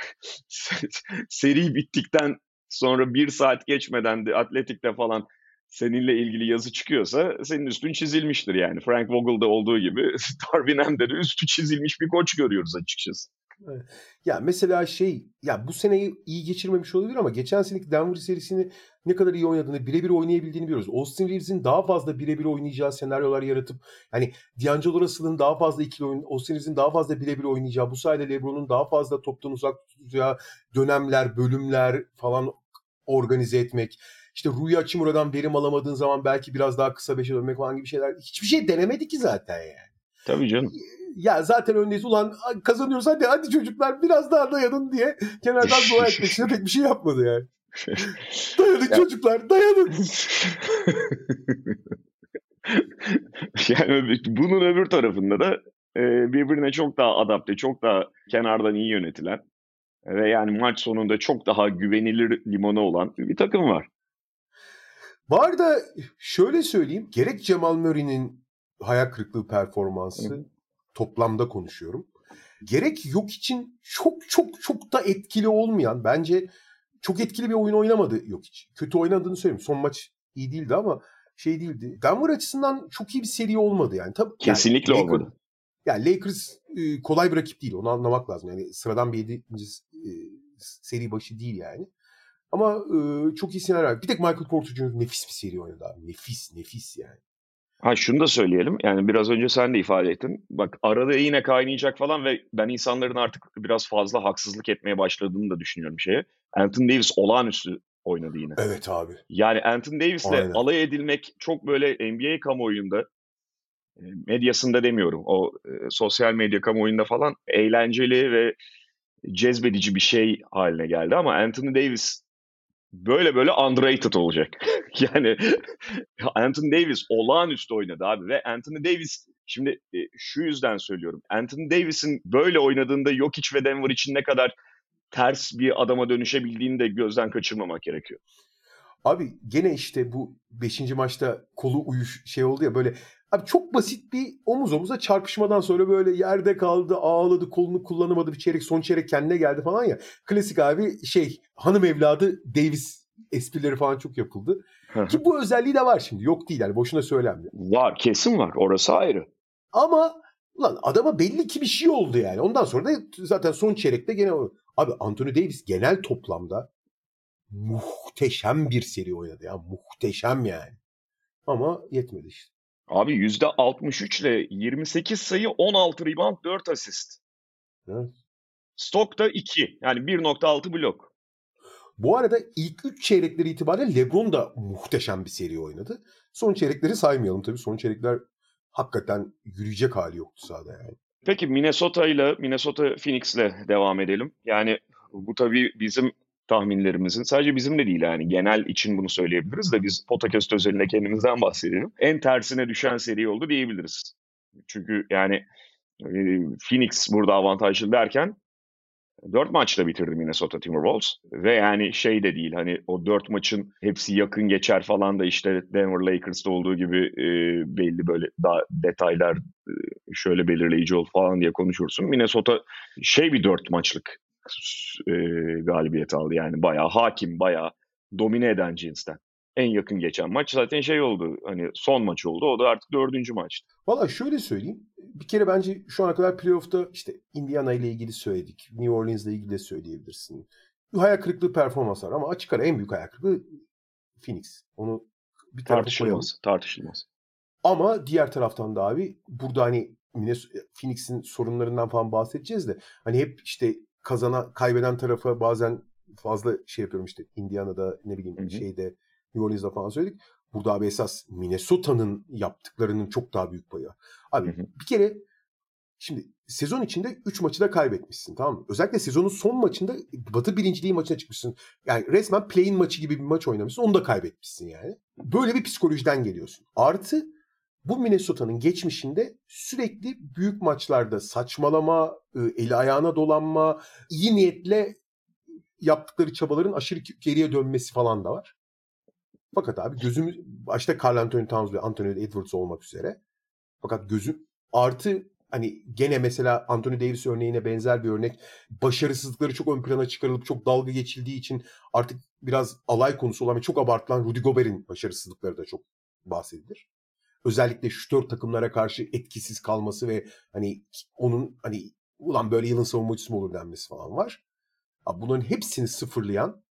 seri bittikten sonra bir saat geçmeden de Atletik'te falan seninle ilgili yazı çıkıyorsa senin üstün çizilmiştir yani. Frank Vogel'da olduğu gibi Darvin Ham'de de üstü çizilmiş bir koç görüyoruz açıkçası. Ya mesela şey, ya bu seneyi iyi geçirmemiş olabilir ama geçen seneki Denver serisini ne kadar iyi oynadığını, birebir oynayabildiğini biliyoruz. Austin Reeves'in daha fazla birebir oynayacağı senaryolar yaratıp, hani D'Angelo Russell'ın daha fazla ikili oyun, Austin Reeves'in daha fazla birebir oynayacağı, bu sayede LeBron'un daha fazla toptan uzak tutacağı dönemler, bölümler falan organize etmek. İşte Rui Hachimura'dan verim alamadığın zaman belki biraz daha kısa beşe dönmek falan gibi şeyler. Hiçbir şey denemedi ki zaten yani. Tabii canım. Ya zaten öndeyiz, ulan kazanıyoruz, hadi hadi çocuklar biraz daha dayanın diye kenardan dua etmek için pek bir şey yapmadı yani. Dayanın ya. Çocuklar dayanın. Yani bunun öbür tarafında da e, birbirine çok daha adapte, çok daha kenardan iyi yönetilen ve yani maç sonunda çok daha güvenilir limonu olan bir takım var. Var da şöyle söyleyeyim, gerek Jamal Murray'nin hayal kırıklığı performansı, Hı. toplamda konuşuyorum, gerek yok için çok çok çok da etkili olmayan, bence çok etkili bir oyun oynamadı yok hiç. Kötü oynadığını söyleyeyim. Son maç iyi değildi ama şey değildi. Denver açısından çok iyi bir seri olmadı yani. Tabii, kesinlikle yani olmadı. Lakers, yani Lakers e, kolay bir rakip değil. Onu anlamak lazım. Yani sıradan bir yedinci E, seri başı değil yani. Ama e, çok iyi senaryo. Bir tek Michael Porter Junior nefis bir seri oynadı abi. Nefis, nefis yani. Ha şunu da söyleyelim. Yani biraz önce sen de ifade ettin. Bak arada yine kaynayacak falan ve ben insanların artık biraz fazla haksızlık etmeye başladığını da düşünüyorum şeye. Anthony Davis olağanüstü oynadı yine. Evet abi. Yani Anthony Davis'le Aynen. alay edilmek çok böyle N B A kamuoyunda, medyasında demiyorum, o e, sosyal medya kamuoyunda falan eğlenceli ve cezbedici bir şey haline geldi ama Anthony Davis böyle böyle underrated olacak. Yani Anthony Davis olağanüstü oynadı abi ve Anthony Davis şimdi e, şu yüzden söylüyorum. Anthony Davis'in böyle oynadığında Jokic ve Denver için ne kadar ters bir adama dönüşebildiğini de gözden kaçırmamak gerekiyor. Abi gene işte bu beşinci maçta kolu uyuş şey oldu ya böyle. Abi çok basit bir omuz omuza çarpışmadan sonra böyle yerde kaldı, ağladı, kolunu kullanamadı, bir çeyrek son çeyrek kendine geldi falan ya. Klasik abi şey hanım evladı Davis esprileri falan çok yapıldı. Ki bu özelliği de var şimdi. Yok değil yani boşuna söylenmiyor. Var, kesin var. Orası ayrı. Ama ulan adama belli ki bir şey oldu yani. Ondan sonra da zaten son çeyrekte gene abi Anthony Davis genel toplamda muhteşem bir seri oynadı ya. Muhteşem yani. Ama yetmedi işte. Abi yüzde altmış üç ile yirmi sekiz sayı, on altı rebound, dört asist. Evet. Stock'ta iki. Yani bir nokta altı blok. Bu arada ilk üç çeyrekleri itibariyle LeBron da muhteşem bir seri oynadı. Son çeyrekleri saymayalım tabii. Son çeyrekler hakikaten yürüyecek hali yoktu sahada yani. Peki Minnesota ile Minnesota Phoenix'le devam edelim. Yani bu tabii bizim tahminlerimizin, sadece bizim de değil yani genel için bunu söyleyebiliriz de biz podcast özelinde kendimizden bahsedelim. En tersine düşen seri oldu diyebiliriz. Çünkü yani e, Phoenix burada avantajlı derken dört maçla bitirdi Minnesota Timberwolves ve yani şey de değil hani o dört maçın hepsi yakın geçer falan da işte Denver Lakers'ta olduğu gibi e, belli böyle daha detaylar e, şöyle belirleyici ol falan diye konuşursun. Minnesota şey bir dört maçlık e, galibiyet aldı yani bayağı hakim, bayağı domine eden cinsten. En yakın geçen maç zaten şey oldu hani son maç oldu, o da artık dördüncü maçtı. Valla şöyle söyleyeyim. Bir kere bence şu ana kadar playoff'ta işte Indiana ile ilgili söyledik. New Orleans ile ilgili de söyleyebilirsin. Bir hayal kırıklığı performans var ama açık ara en büyük hayal kırıklığı Phoenix. Onu bir tarafa koyalım. Tartışılmaz, tartışılmaz. Ama diğer taraftan da abi burada hani Phoenix'in sorunlarından falan bahsedeceğiz de hani hep işte kazana kaybeden tarafa bazen fazla şey yapıyorum işte Indiana'da ne bileyim hı hı. şeyde New Orleans'da falan söyledik. Burada abi esas Minnesota'nın yaptıklarının çok daha büyük payı var. Abi hı hı. bir kere şimdi sezon içinde üç maçı da kaybetmişsin, tamam mı? Özellikle sezonun son maçında Batı birinciliği maçına çıkmışsın. Yani resmen play-in maçı gibi bir maç oynamışsın. Onu da kaybetmişsin yani. Böyle bir psikolojiden geliyorsun. Artı bu Minnesota'nın geçmişinde sürekli büyük maçlarda saçmalama, eli ayağına dolanma, iyi niyetle yaptıkları çabaların aşırı geriye dönmesi falan da var. Fakat abi gözümüz başta Karl Anthony Towns ve Anthony Edwards olmak üzere. Fakat gözüm artı hani gene mesela Anthony Davis örneğine benzer bir örnek. Başarısızlıkları çok ön plana çıkarılıp çok dalga geçildiği için artık biraz alay konusu olan ve çok abartılan Rudy Gobert'in başarısızlıkları da çok bahsedilir. Özellikle şutör takımlara karşı etkisiz kalması ve hani onun hani ulan böyle yılın savunmacısı mı olur denmesi falan var. Abi bunların hepsini sıfırlayan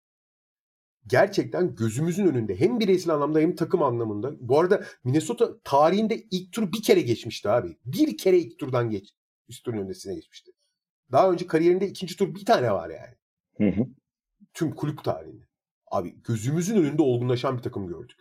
gerçekten gözümüzün önünde hem bireysel anlamda hem takım anlamında. Bu arada Minnesota tarihinde ilk tur bir kere geçmişti abi. Bir kere ilk turdan geç. Üst turun öndesine geçmişti. Daha önce kariyerinde ikinci tur bir tane var yani. Hı hı. Tüm kulüp tarihinde. Abi gözümüzün önünde olgunlaşan bir takım gördük.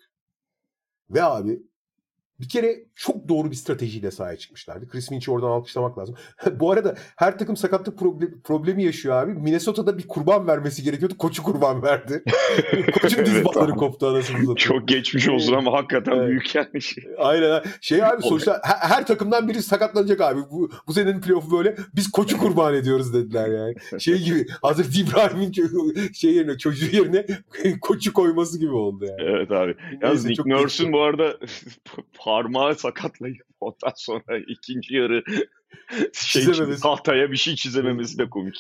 Ve abi bir kere çok doğru bir stratejiyle sahaya çıkmışlardı. Chris Finch'i oradan alkışlamak lazım. Bu arada her takım sakatlık problem, problemi yaşıyor abi. Minnesota'da bir kurban vermesi gerekiyordu. Koçu kurban verdi. Koçun diz bağları evet, koptu anasını satayım. Çok geçmiş olsun ama hakikaten evet. Büyük yani şey. Aynen. Şey abi sonuçta her, her takımdan biri sakatlanacak abi. Bu, bu senenin playoff'u böyle. Biz koçu kurban ediyoruz dediler yani. Şey gibi Hazreti İbrahim'in şey yerine çocuğu yerine koçu koyması gibi oldu yani. Evet abi. Yalnız Nick Nurse'un bu arada parmağı sakatlayıp ondan sonra ikinci yarı şey çizememesi. Tahtaya bir şey çizememesi de komik.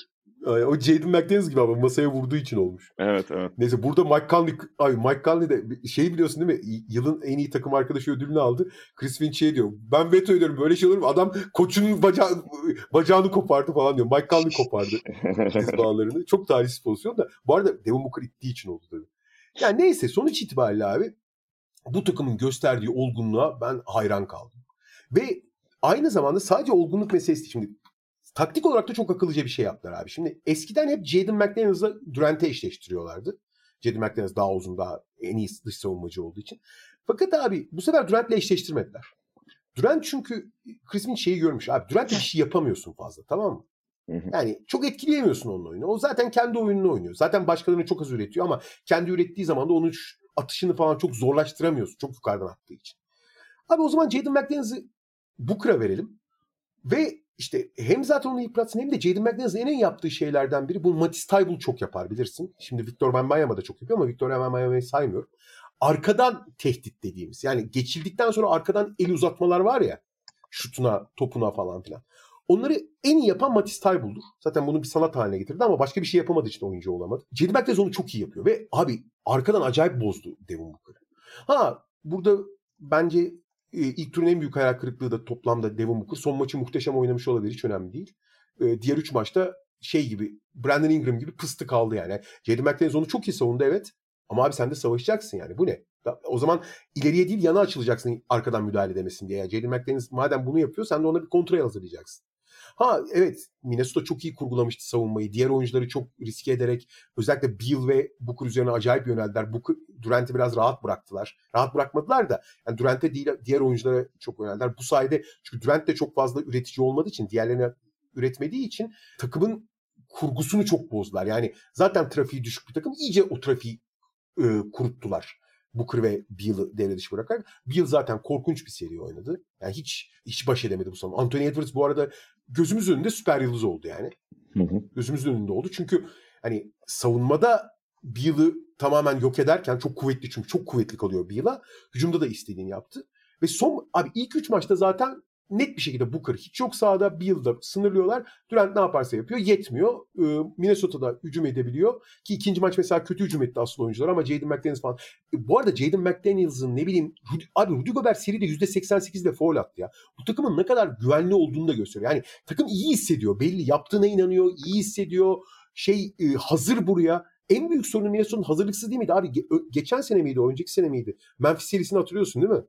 O Jaden McDaniels gibi ama masaya vurduğu için olmuş. Evet evet. Neyse burada Mike Conley, abi Mike Conley de şey biliyorsun değil mi? Yılın en iyi takım arkadaşı ödülünü aldı. Chris Finch şey diyor. Ben veto ediyorum, böyle şey olur mu? Adam koçunun bacağı, bacağını kopardı falan diyor. Mike Conley kopardı diz bağlarını. Çok talihsiz pozisyon da. Bu arada Devin Booker ittiği için oldu tabii. Yani neyse sonuç itibariyle abi bu takımın gösterdiği olgunluğa ben hayran kaldım. Ve aynı zamanda sadece olgunluk meselesi. Şimdi taktik olarak da çok akıllıca bir şey yaptılar abi. Şimdi eskiden hep Jaden McDaniels'la Durant'e eşleştiriyorlardı. Jaden McDaniels daha uzun, daha en iyi dış savunmacı olduğu için. Fakat abi bu sefer Durant'le eşleştirmediler. Durant çünkü Chris Finch şeyi görmüş. Abi Durant'le bir şey yapamıyorsun fazla, tamam mı? Yani çok etkileyemiyorsun onun oyunu. O zaten kendi oyununu oynuyor. Zaten başkalarını çok az üretiyor ama kendi ürettiği zaman da onun atışını falan çok zorlaştıramıyorsun. Çok yukarıdan attığı için. Abi o zaman Jaden McDaniels'ı Booker'a verelim. Ve işte hem zaten onu yıpratsın hem de Jaden McDaniels'ın en iyi yaptığı şeylerden biri, bu Matisse Thybulle çok yapar bilirsin. Şimdi Victor Wembanyama da çok yapıyor ama Victor Wembanyama'yı saymıyorum. Arkadan tehdit dediğimiz, yani geçildikten sonra arkadan el uzatmalar var ya, şutuna, topuna falan filan. Onları en iyi yapan Matisse Thybulle'dur. Zaten bunu bir sanat haline getirdi ama başka bir şey yapamadığı için oyuncu olamadı. Jaden McDaniels onu çok iyi yapıyor ve abi arkadan acayip bozdu Devin Booker'ı. Ha burada bence İlk turun en büyük hayal kırıklığı da toplamda Devin Booker. Son maçı muhteşem oynamış olabilir. Hiç önemli değil. Ee, diğer üç maçta şey gibi, Brandon Ingram gibi pıstı kaldı yani. Jaden McDaniels onu çok iyi savundu evet. Ama abi sen de savaşacaksın yani. Bu ne? O zaman ileriye değil yana açılacaksın arkadan müdahale edemesin diye. Yani Jaden McDaniels madem bunu yapıyor sen de ona bir kontra hazırlayacaksın. Ha evet, Minnesota çok iyi kurgulamıştı savunmayı. Diğer oyuncuları çok riske ederek özellikle Beal ve Booker üzerine acayip yöneldiler. Booker, Durant'i biraz rahat bıraktılar. Rahat bırakmadılar da yani Durant'e değil diğer oyunculara çok yöneldiler. Bu sayede çünkü Durant de çok fazla üretici olmadığı için, diğerlerine üretmediği için takımın kurgusunu çok bozdular. Yani zaten trafiği düşük bir takım, iyice o trafiği e, kuruttular. Booker ve Beal'ı devre dışı bırakarak. Beal zaten korkunç bir seri oynadı. Yani hiç hiç baş edemedi bu savunma. Anthony Edwards bu arada gözümüz önünde süper yıldız oldu yani. Hı hı. Gözümüzün önünde oldu. Çünkü hani savunmada Beal'ı tamamen yok ederken, çok kuvvetli çünkü çok kuvvetli kalıyor Beal'a. Hücumda da istediğini yaptı. Ve son abi ilk üç maçta zaten net bir şekilde Booker hiç yok sahada, Beal'da sınırlıyorlar. Durant ne yaparsa yapıyor. Yetmiyor. Ee, Minnesota'da hücum edebiliyor. Ki ikinci maç mesela kötü hücum etti asıl oyuncular ama Jaden McDaniels falan. E, bu arada Jaden McDaniels'ın ne bileyim Rudy, abi Rudy Gobert seride yüzde seksen sekizle foul attı ya. Bu takımın ne kadar güvenli olduğunu da gösteriyor. Yani takım iyi hissediyor. Belli, yaptığına inanıyor. İyi hissediyor. Şey e, hazır buraya. En büyük sorunu Minnesota'nın hazırlıksız değil miydi abi? Ge- geçen sene miydi? Önceki sene miydi? Memphis serisini hatırlıyorsun değil mi?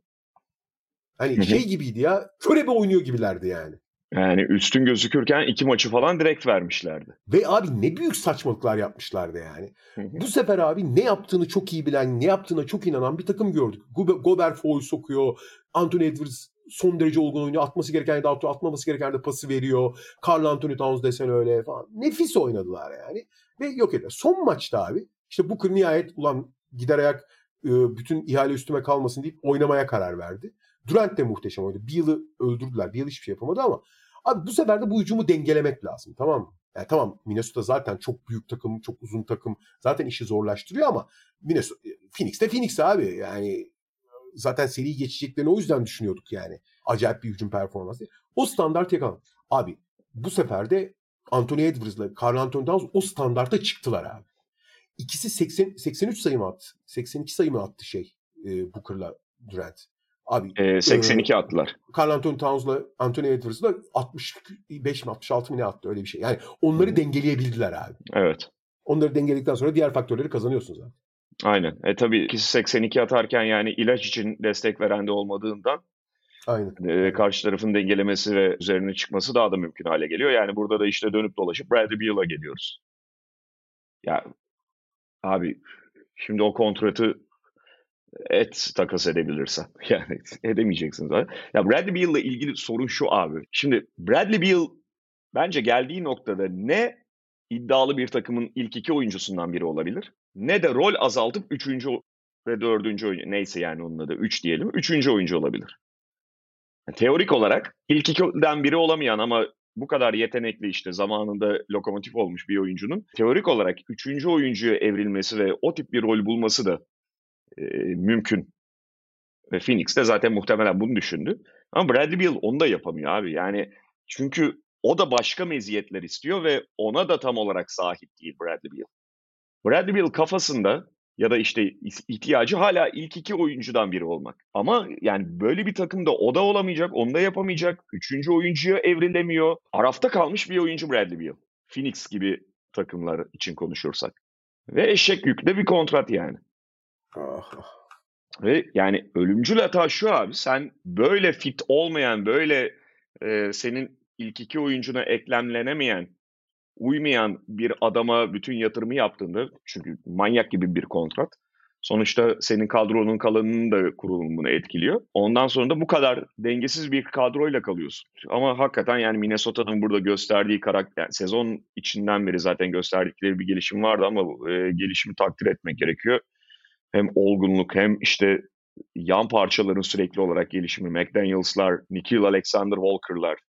Hani hı hı. Şey gibiydi ya. Körebe oynuyor gibilerdi yani. Yani üstün gözükürken iki maçı falan direkt vermişlerdi. Ve abi ne büyük saçmalıklar yapmışlardı yani. Hı hı. Bu sefer abi ne yaptığını çok iyi bilen, ne yaptığına çok inanan bir takım gördük. Go- Gobert foul sokuyor. Anthony Edwards son derece olgun oynuyor. Atması gereken yerde atıyor, atmaması gereken de pası veriyor. Karl Anthony Towns desen öyle falan. Nefis oynadılar yani. Ve yok eder. Son maçta abi işte Booker nihayet ulan gider ayak bütün ihale üstüme kalmasın deyip oynamaya karar verdi. Durant de muhteşem oynadı. Beal'ı öldürdüler. Beal hiçbir şey yapamadı ama abi bu sefer de bu hücumu dengelemek lazım, tamam mı? Yani tamam Minnesota zaten çok büyük takım, çok uzun takım. Zaten işi zorlaştırıyor ama Minnesota, Phoenix de Phoenix abi. Yani zaten seriyi geçeceklerini o yüzden düşünüyorduk yani. Acayip bir hücum performansı. O standart yakalandı. Abi bu sefer de Anthony Edwards'la Karl Anthony Towns o standarta çıktılar abi. İkisi seksen, seksen üç sayı mı attı? seksen iki sayı mı attı şey e, Booker'la Durant? Abi e, seksen iki e, attılar. Karl Anthony Towns'la Anthony Edwards'la altmış beş mi altmış altı mı ne attı öyle bir şey. Yani onları Hı. dengeleyebildiler abi. Evet. Onları dengeledikten sonra diğer faktörleri kazanıyorsunuz abi. Aynen. E tabii ikisi seksen iki atarken yani ilaç için destek veren de olmadığından Aynen. E, karşı tarafın dengelemesi ve üzerine çıkması daha da mümkün hale geliyor. Yani burada da işte dönüp dolaşıp Bradley Beal'a geliyoruz. Ya abi şimdi o kontratı et takas edebilirsen. Yani edemeyeceksin zaten. Ya Bradley Beal'la ilgili sorun şu abi. Şimdi Bradley Beal bence geldiği noktada ne iddialı bir takımın ilk iki oyuncusundan biri olabilir, ne de rol azaltıp üçüncü ve dördüncü oyuncu, neyse yani onun adı üç diyelim, üçüncü oyuncu olabilir. Yani teorik olarak ilk ikiden biri olamayan ama bu kadar yetenekli işte zamanında lokomotif olmuş bir oyuncunun teorik olarak üçüncü oyuncuya evrilmesi ve o tip bir rol bulması da e, mümkün. Ve Phoenix de zaten muhtemelen bunu düşündü. Ama Bradley Beal onu da yapamıyor abi. Yani çünkü o da başka meziyetler istiyor ve ona da tam olarak sahip değil Bradley Beal. Bradley Beal kafasında ya da işte ihtiyacı hala ilk iki oyuncudan biri olmak. Ama yani böyle bir takımda o da olamayacak, onu da yapamayacak. Üçüncü oyuncuya evrilemiyor. Arafta kalmış bir oyuncu Bradley Beal. Phoenix gibi takımlar için konuşursak. Ve eşek yüklü bir kontrat yani. Ah. Ve yani ölümcül hata şu abi, sen böyle fit olmayan, böyle e, senin ilk iki oyuncuna eklemlenemeyen, uymayan bir adama bütün yatırımı yaptığında, çünkü manyak gibi bir kontrat, sonuçta senin kadronun kalanının da kurulumunu etkiliyor. Ondan sonra da bu kadar dengesiz bir kadroyla kalıyorsun. Ama hakikaten yani Minnesota'nın burada gösterdiği karakter, yani sezon içinden beri zaten gösterdikleri bir gelişim vardı ama e, gelişimi takdir etmek gerekiyor. Hem olgunluk hem işte yan parçaların sürekli olarak gelişimi. McDaniels'lar, Nickeil Alexander-Walker'lar.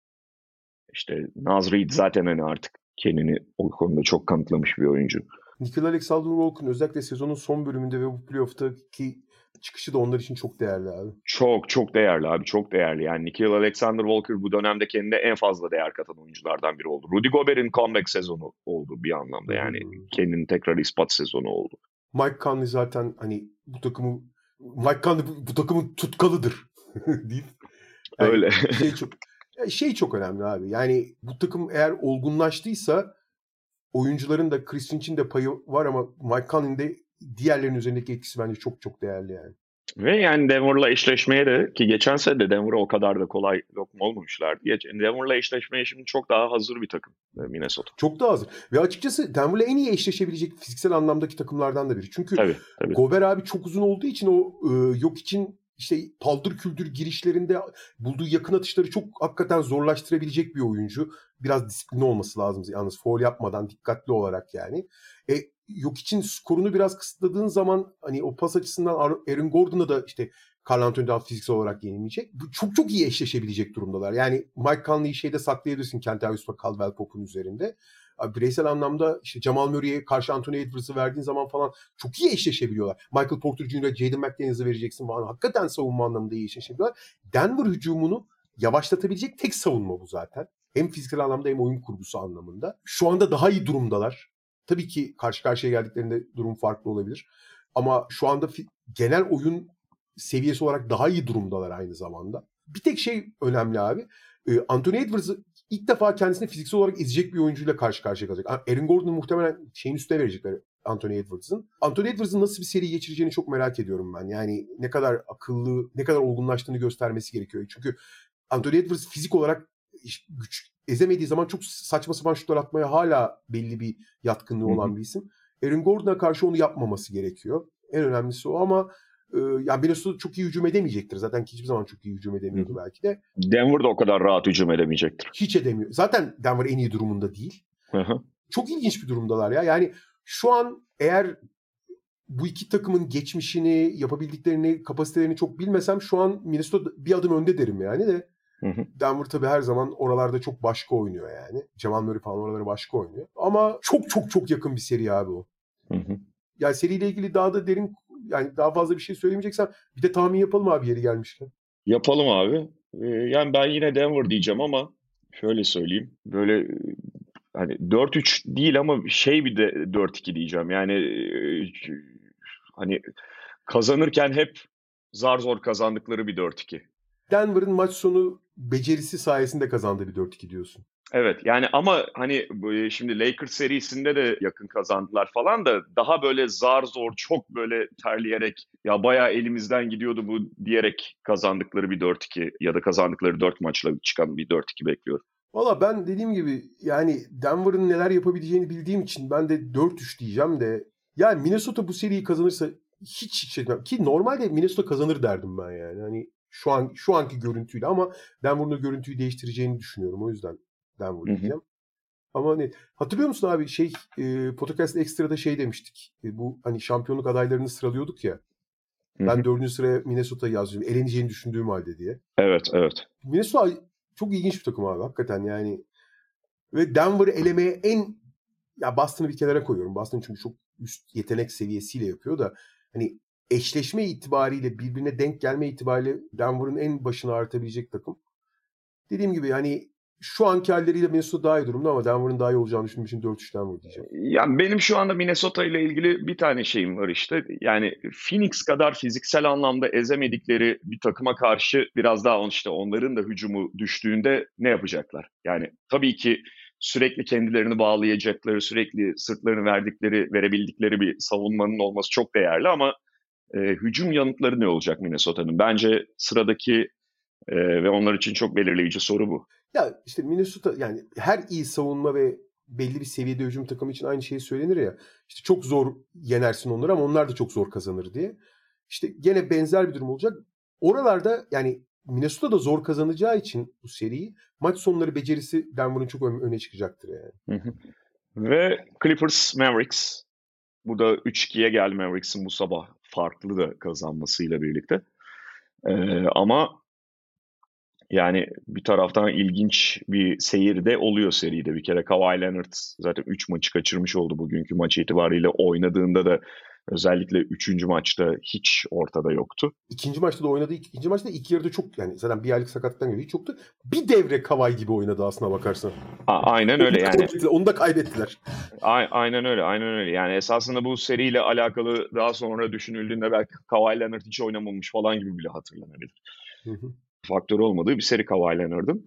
İşte Naz Reid zaten hani artık kendini o konuda çok kanıtlamış bir oyuncu. Nickeil Alexander-Walker'ın özellikle sezonun son bölümünde ve bu playoff'taki çıkışı da onlar için çok değerli abi. Çok çok değerli abi, çok değerli. Yani Nickeil Alexander-Walker bu dönemde kendine en fazla değer katan oyunculardan biri oldu. Rudy Gobert'in comeback sezonu oldu bir anlamda. Yani hmm. kendini tekrar ispat sezonu oldu. Mike Conley zaten hani bu takımı Mike Conley bu, bu takımın tutkalıdır deyip yani öyle. şey çok şey çok önemli abi. Yani bu takım eğer olgunlaştıysa oyuncuların da Chris Finch'in de payı var ama Mike Conley'in de diğerlerinin üzerindeki etkisi bence çok çok değerli yani. Ve yani Denver'la eşleşmeye de, ki geçen sene de Denver'a o kadar da kolay lokma olmamışlardı. Denver'la eşleşmeye şimdi çok daha hazır bir takım Minnesota. Çok daha hazır. Ve açıkçası Denver'la en iyi eşleşebilecek fiziksel anlamdaki takımlardan da biri. Çünkü tabii, tabii. Gobert abi çok uzun olduğu için o e, yok için işte paldır küldür girişlerinde bulduğu yakın atışları çok hakikaten zorlaştırabilecek bir oyuncu. Biraz disiplinli olması lazım. Yalnız faul yapmadan dikkatli olarak yani. E, yok için skorunu biraz kısıtladığın zaman hani o pas açısından Aaron Gordon'a da işte Karl Anthony'den fiziksel olarak yenilmeyecek. Çok çok iyi eşleşebilecek durumdalar. Yani Mike Conley'i şeyde saklayabilirsin Kentavius ve Caldwell Pope'un üzerinde. Abi bireysel anlamda işte Jamal Murray'e karşı Anthony Edwards'ı verdiğin zaman falan çok iyi eşleşebiliyorlar. Michael Porter Junior'a Jaden McDaniels'ı vereceksin falan. Hakikaten savunma anlamında iyi eşleşebiliyorlar. Denver hücumunu yavaşlatabilecek tek savunma bu zaten. Hem fiziksel anlamda hem oyun kurgusu anlamında. Şu anda daha iyi durumdalar. Tabii ki karşı karşıya geldiklerinde durum farklı olabilir. Ama şu anda fi- genel oyun seviyesi olarak daha iyi durumdalar aynı zamanda. Bir tek şey önemli abi. Ee, Anthony Edwards'ı ilk defa kendisini fiziksel olarak ezecek bir oyuncuyla karşı karşıya kalacak. Aaron Gordon'u muhtemelen şeyin üstüne verecekler Anthony Edwards'ın. Anthony Edwards'ın nasıl bir seri geçireceğini çok merak ediyorum ben. Yani ne kadar akıllı, ne kadar olgunlaştığını göstermesi gerekiyor. Çünkü Anthony Edwards fizik olarak güç ezemediği zaman çok saçma sapan şutlar atmaya hala belli bir yatkınlığı olan bir isim. Aaron Gordon'a karşı onu yapmaması gerekiyor. En önemlisi o ama e, yani Minnesota çok iyi hücum edemeyecektir. Zaten hiçbir zaman çok iyi hücum edemiyordu belki de. Denver da o kadar rahat hücum edemeyecektir. Hiç edemiyor. Zaten Denver en iyi durumunda değil. Hı-hı. Çok ilginç bir durumdalar ya. Yani şu an eğer bu iki takımın geçmişini, yapabildiklerini, kapasitelerini çok bilmesem şu an Minnesota bir adım önde derim yani de. Hı hı. Denver tabii her zaman oralarda çok başka oynuyor yani. Jamal Murray falan oraları başka oynuyor. Ama çok çok çok yakın bir seri abi o. Hı hı. Yani seriyle ilgili daha da derin, yani daha fazla bir şey söylemeyeceksem bir de tahmin yapalım abi yeri gelmişken. Yapalım abi. Ee, yani ben yine Denver diyeceğim ama şöyle söyleyeyim. Böyle hani dört üç değil ama şey bir de dört iki diyeceğim. Yani hani kazanırken hep zar zor kazandıkları bir dört iki. Denver'ın maç sonu becerisi sayesinde kazandığı bir dört iki diyorsun. Evet yani ama hani şimdi Lakers serisinde de yakın kazandılar falan da daha böyle zar zor çok böyle terleyerek ya bayağı elimizden gidiyordu bu diyerek kazandıkları bir dört iki ya da kazandıkları dört maçla çıkan bir dört iki bekliyorum. Valla ben dediğim gibi yani Denver'ın neler yapabileceğini bildiğim için ben de dört üç diyeceğim de yani Minnesota bu seriyi kazanırsa hiç hiç etmem. Ki normalde Minnesota kazanır derdim ben yani. Hani şu an şu anki görüntüyle ama Denver'ın o görüntüyü değiştireceğini düşünüyorum. O yüzden Denver diyeceğim. Hı hı. Ama ne hatırlıyor musun abi şey e, Podcast Extra'da şey demiştik. E, bu hani şampiyonluk adaylarını sıralıyorduk ya. Hı hı. Ben dördüncü sıraya Minnesota'yı yazıyorum. Eleneceğini düşündüğüm halde diye. Evet, evet. Minnesota çok ilginç bir takım abi hakikaten yani. Ve Denver'ı elemeye en ya Boston'ı bir kenara koyuyorum. Boston çünkü çok üst yetenek seviyesiyle yapıyor da hani eşleşme itibariyle birbirine denk gelme itibariyle Denver'ın en başına artabilecek takım. Dediğim gibi hani şu anki halleriyle Minnesota daha iyi durumda ama Denver'ın daha iyi olacağını düşündüğüm için dört üç Denver diyeceğim. Yani benim şu anda Minnesota ile ilgili bir tane şeyim var işte. Yani Phoenix kadar fiziksel anlamda ezemedikleri bir takıma karşı biraz daha on işte onların da hücumu düştüğünde ne yapacaklar? Yani tabii ki sürekli kendilerini bağlayacakları, sürekli sırtlarını verdikleri, verebildikleri bir savunmanın olması çok değerli ama e, hücum yanıtları ne olacak Minnesota'nın? Bence sıradaki e, ve onlar için çok belirleyici soru bu. Ya işte Minnesota yani her iyi savunma ve belli bir seviyede hücum takımı için aynı şey söylenir ya. İşte çok zor yenersin onları ama onlar da çok zor kazanır diye. İşte gene benzer bir durum olacak. Oralarda yani Minnesota da zor kazanacağı için bu seriyi maç sonları becerisi Denver'ın çok öne çıkacaktır yani. Hı hı. Ve Clippers Mavericks. Bu da üç ikiye geldi Mavericks'in bu sabah farklı da kazanmasıyla birlikte. Ee, ama yani bir taraftan ilginç bir seyir de oluyor seride. Bir kere Kawhi Leonard zaten üç maçı kaçırmış oldu bugünkü maç itibariyle. Oynadığında da özellikle üçüncü maçta hiç ortada yoktu. İkinci maçta da oynadı. İkinci maçta ilk yarıda çok yani zaten bir aylık sakatlıktan geliyor. Hiç yoktu. Bir devre Kawhi gibi oynadı aslına bakarsan. A- aynen öyle yani. Onu da kaybettiler. A- aynen öyle, aynen öyle. Yani esasında bu seriyle alakalı daha sonra düşünüldüğünde belki Kawhi Leonard hiç oynamamış falan gibi bile hatırlanabilir. Hı hı. Faktör olmadığı bir seri Kawhi Leonard'ın.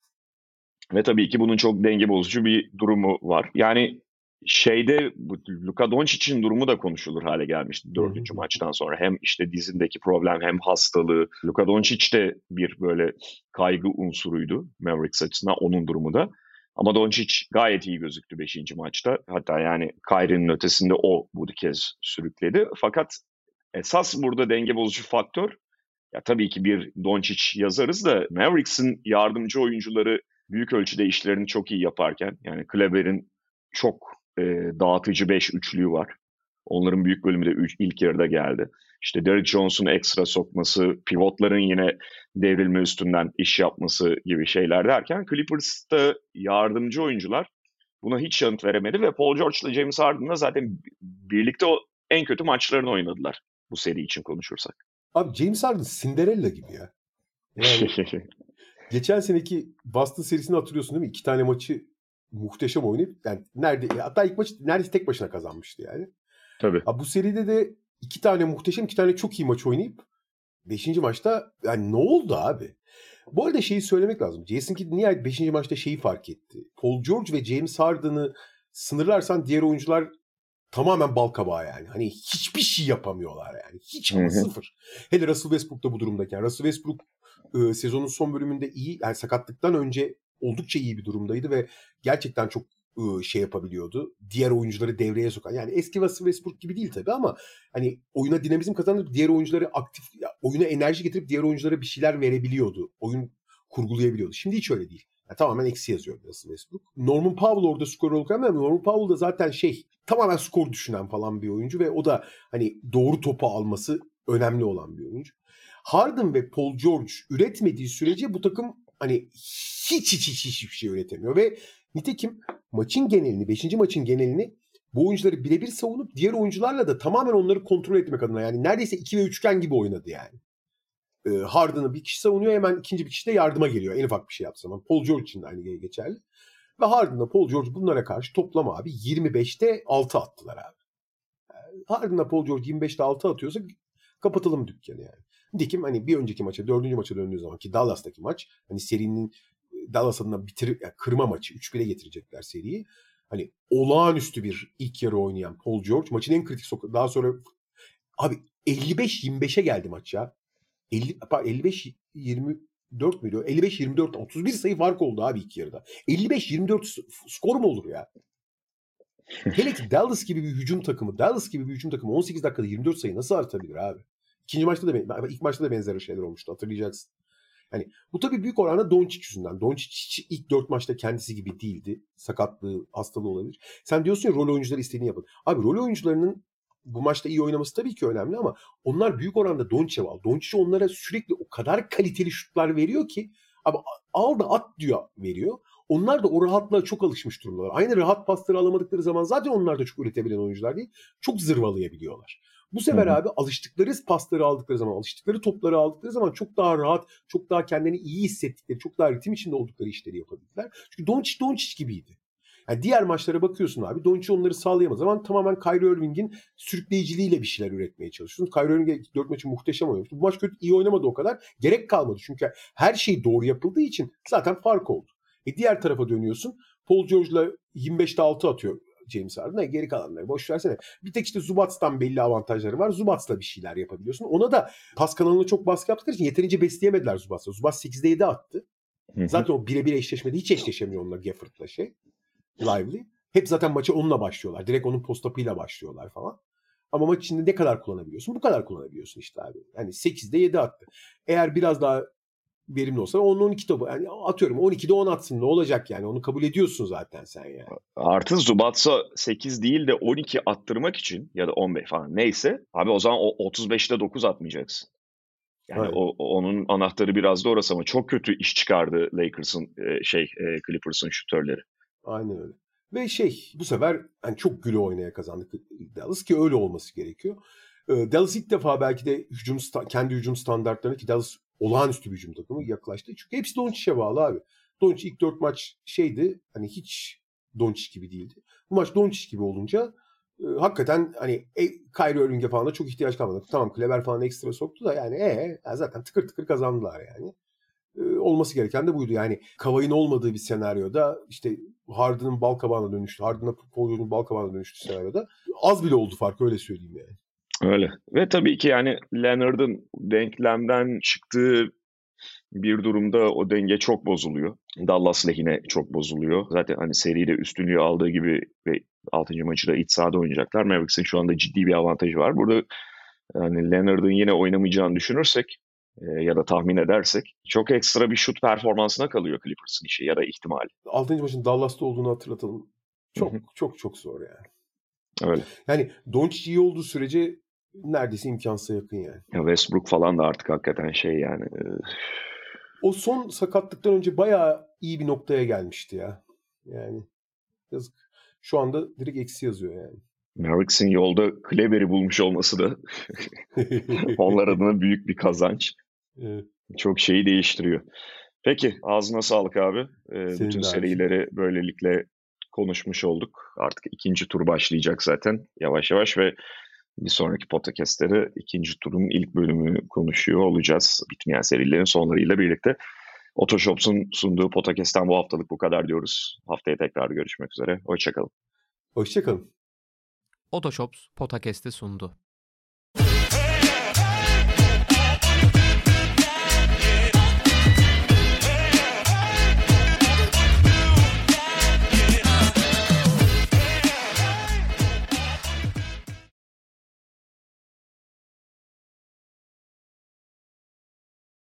Ve tabii ki bunun çok denge bozucu bir durumu var. Yani şeyde Luka Doncic'in durumu da konuşulur hale gelmişti dördüncü maçtan sonra. Hem işte dizindeki problem hem hastalığı. Luka Doncic de bir böyle kaygı unsuruydu Mavericks açısından, onun durumu da. Ama Doncic gayet iyi gözüktü beşinci maçta. Hatta yani Kyrie'nin ötesinde o bu kez sürükledi. Fakat esas burada denge bozucu faktör, ya tabii ki bir Doncic yazarız da Mavericks'in yardımcı oyuncuları büyük ölçüde işlerini çok iyi yaparken, yani Kleber'in çok e, dağıtıcı beş üçlüğü var. Onların büyük bölümü de üç, ilk yarıda geldi. İşte Derrick Jones'un ekstra sokması, pivotların yine devrilme üstünden iş yapması gibi şeyler derken Clippers'ta yardımcı oyuncular buna hiç yanıt veremedi ve Paul George ile James Harden'la zaten birlikte o en kötü maçlarını oynadılar bu seri için konuşursak. Abi James Harden Cinderella gibi ya. Yani geçen seneki Boston serisini hatırlıyorsun değil mi? İki tane maçı muhteşem oynayıp yani nerede hatta ilk maçı neredeyse tek başına kazanmıştı yani. Tabii. Abi bu seride de iki tane muhteşem, iki tane çok iyi maç oynayıp beşinci maçta yani ne oldu abi? Bu arada şeyi söylemek lazım. Jason Kidd nihayet beşinci maçta şeyi fark etti. Paul George ve James Harden'ı sınırlarsan diğer oyuncular tamamen bal kabağı yani. Hani hiçbir şey yapamıyorlar yani. Hiç ama sıfır. Hele Russell Westbrook da bu durumdayken. Russell Westbrook e, sezonun son bölümünde iyi, yani sakatlıktan önce oldukça iyi bir durumdaydı ve gerçekten çok e, şey yapabiliyordu. Diğer oyuncuları devreye sokan. Yani eski Russell Westbrook gibi değil tabii ama hani oyuna dinamizm kazandırıp diğer oyuncuları aktif, oyuna enerji getirip diğer oyunculara bir şeyler verebiliyordu. Oyun kurgulayabiliyordu. Şimdi hiç öyle değil. Yani tamamen eksi yazıyor Russell Westbrook. Norman Powell orada skor olurken ama Norman Powell da zaten şey tamamen skor düşünen falan bir oyuncu ve o da hani doğru topu alması önemli olan bir oyuncu. Harden ve Paul George üretmediği sürece bu takım hani hiç hiç hiç hiçbir şey üretemiyor ve nitekim maçın genelini, beşinci maçın genelini bu oyuncuları birebir savunup diğer oyuncularla da tamamen onları kontrol etmek adına yani neredeyse iki ve üçgen gibi oynadı yani. Ee, Harden'ı bir kişi savunuyor, hemen ikinci bir kişi de yardıma geliyor. En ufak bir şey yaptı zaman. Paul George için de aynı geçerli. Ve Harden'la Paul George bunlara karşı toplam abi yirmi beşte altı attılar abi. Yani Harden'la Paul George yirmi beşte altı atıyorsa kapatalım dükkanı yani. Dikim hani bir önceki maça, dördüncü maça döndüğü zaman ki Dallas'taki maç hani serinin Dallas adına bitir, yani kırma maçı üç bire getirecekler seriyi. Hani olağanüstü bir ilk yarı oynayan Paul George maçın en kritik sok- daha sonra abi elli beş yirmi beşe geldi maç ya. elli, elli beş yirmi dört müydü? elli beş yirmi dört otuz bir sayı fark oldu abi ilk yarıda. elli beş yirmi dört skor mu olur ya? Hele ki Dallas gibi bir hücum takımı, Dallas gibi bir hücum takımı on sekiz dakikada yirmi dört sayı nasıl artabilir abi? İkinci maçta da ilk maçta da benzer şeyler olmuştu, hatırlayacaksın. Yani bu tabii büyük oranda Doncic yüzünden. Doncic ilk dört maçta kendisi gibi değildi. Sakatlığı, hastalığı olabilir. Sen diyorsun ya rol oyuncuları istediğini yapın. Abi rol oyuncularının bu maçta iyi oynaması tabii ki önemli ama onlar büyük oranda Doncic'e bağlı. Doncic onlara sürekli o kadar kaliteli şutlar veriyor ki abi al da at diyor veriyor. Onlar da o rahatlığa çok alışmış durumdalar. Aynı rahat pasları alamadıkları zaman zaten onlar da çok üretebilen oyuncular değil. Çok zırvalayabiliyorlar. Bu sefer Hı hı. abi alıştıkları pasları aldıkları zaman, alıştıkları topları aldıkları zaman çok daha rahat, çok daha kendini iyi hissettikleri, çok daha ritim içinde oldukları işleri yapabildiler. Çünkü Doncic Doncic gibiydi. Yani diğer maçlara bakıyorsun abi. Doncic onları sağlayamaz. Zaman tamamen Kyrie Irving'in sürükleyiciliğiyle bir şeyler üretmeye çalışıyorsun. Kyrie Irving dört maçı muhteşem oynamıştı. Bu maç kötü iyi oynamadı o kadar. Gerek kalmadı. Çünkü her şey doğru yapıldığı için zaten fark oldu. E diğer tarafa dönüyorsun. Paul George'la yirmi beşte altı atıyor James Harden. Geri kalanları boş versene. Bir tek işte Zubats'tan belli avantajları var. Zubats'la bir şeyler yapabiliyorsun. Ona da pas kanalına çok baskı yaptıkları için yeterince besleyemediler Zubats'la. Zubats sekizde yedi attı. Zaten o birebir eşleşmede hiç eşleşemiyor onunla Gafford'la şey. Lively. Hep zaten maça onunla başlıyorlar. Direkt onun post-up'ıyla başlıyorlar falan. Ama maç içinde ne kadar kullanabiliyorsun? Bu kadar kullanabiliyorsun işte abi. Yani sekizde yedi attı. Eğer biraz daha verimli olsa on on iki topu. Yani atıyorum on ikide on atsın ne olacak yani? Onu kabul ediyorsun zaten sen yani. Artı Zubats'a sekiz değil de on iki attırmak için ya da on beş falan neyse abi o zaman o otuz beşte dokuz atmayacaksın. Yani o, onun anahtarı biraz da orası ama çok kötü iş çıkardı Lakers'ın e, şey e, Clippers'ın şutörleri. Aynen öyle. Ve şey bu sefer yani çok güle oynaya kazandık Dallas ki öyle olması gerekiyor. Ee, Dallas ilk defa belki de hücum kendi hücum standartlarına ki Dallas olağanüstü bir hücum takımı yaklaştı. Çünkü hepsi Doncic'e bağlı abi. Doncic ilk dört maç şeydi hani hiç Doncic gibi değildi. Bu maç Doncic gibi olunca e, hakikaten hani e, Kyrie Irving'e falan da çok ihtiyaç kalmadı. Tamam Kleber falan ekstra soktu da yani e, zaten tıkır tıkır kazandılar yani. Olması gereken de buydu. Yani Kavai'nin olmadığı bir senaryoda işte Harden'ın bal kabağına dönüştü. Harden'la Paul George'un bal kabağına dönüştü senaryoda. Az bile oldu fark öyle söyleyeyim yani. Öyle. Ve tabii ki yani Leonard'ın denklemden çıktığı bir durumda o denge çok bozuluyor. Dallas lehine çok bozuluyor. Zaten hani seride üstünlüğü aldığı gibi ve altıncı maçı da iç sahada oynayacaklar. Mavericks'in şu anda ciddi bir avantajı var. Burada yani Leonard'ın yine oynamayacağını düşünürsek e, ya da tahmin edersek çok ekstra bir şut performansına kalıyor Clippers'ın işi ya da ihtimali. altıncı maçın Dallas'ta olduğunu hatırlatalım. Çok Hı hı. çok çok zor yani. Öyle. Yani Doncic iyi olduğu sürece neredeyse imkansıza yakın yani. Ya Westbrook falan da artık hakikaten şey yani. E... O son sakatlıktan önce bayağı iyi bir noktaya gelmişti ya. Yani yazık. Şu anda direkt eksi yazıyor yani. Mavericks'in yolda Kleber'i bulmuş olması da onlar adına büyük bir kazanç. Evet. Çok şeyi değiştiriyor. Peki ağzına sağlık abi. Ee, bütün serileri böylelikle konuşmuş olduk. Artık ikinci tur başlayacak zaten yavaş yavaş ve bir sonraki podcast'leri ikinci turun ilk bölümünü konuşuyor olacağız. Bitmeyen serilerin sonlarıyla birlikte. Otoshops'un sunduğu podcast'ten bu haftalık bu kadar diyoruz. Haftaya tekrar görüşmek üzere. Hoşçakalın. Hoşçakalın. Otoshops podcast'i sundu.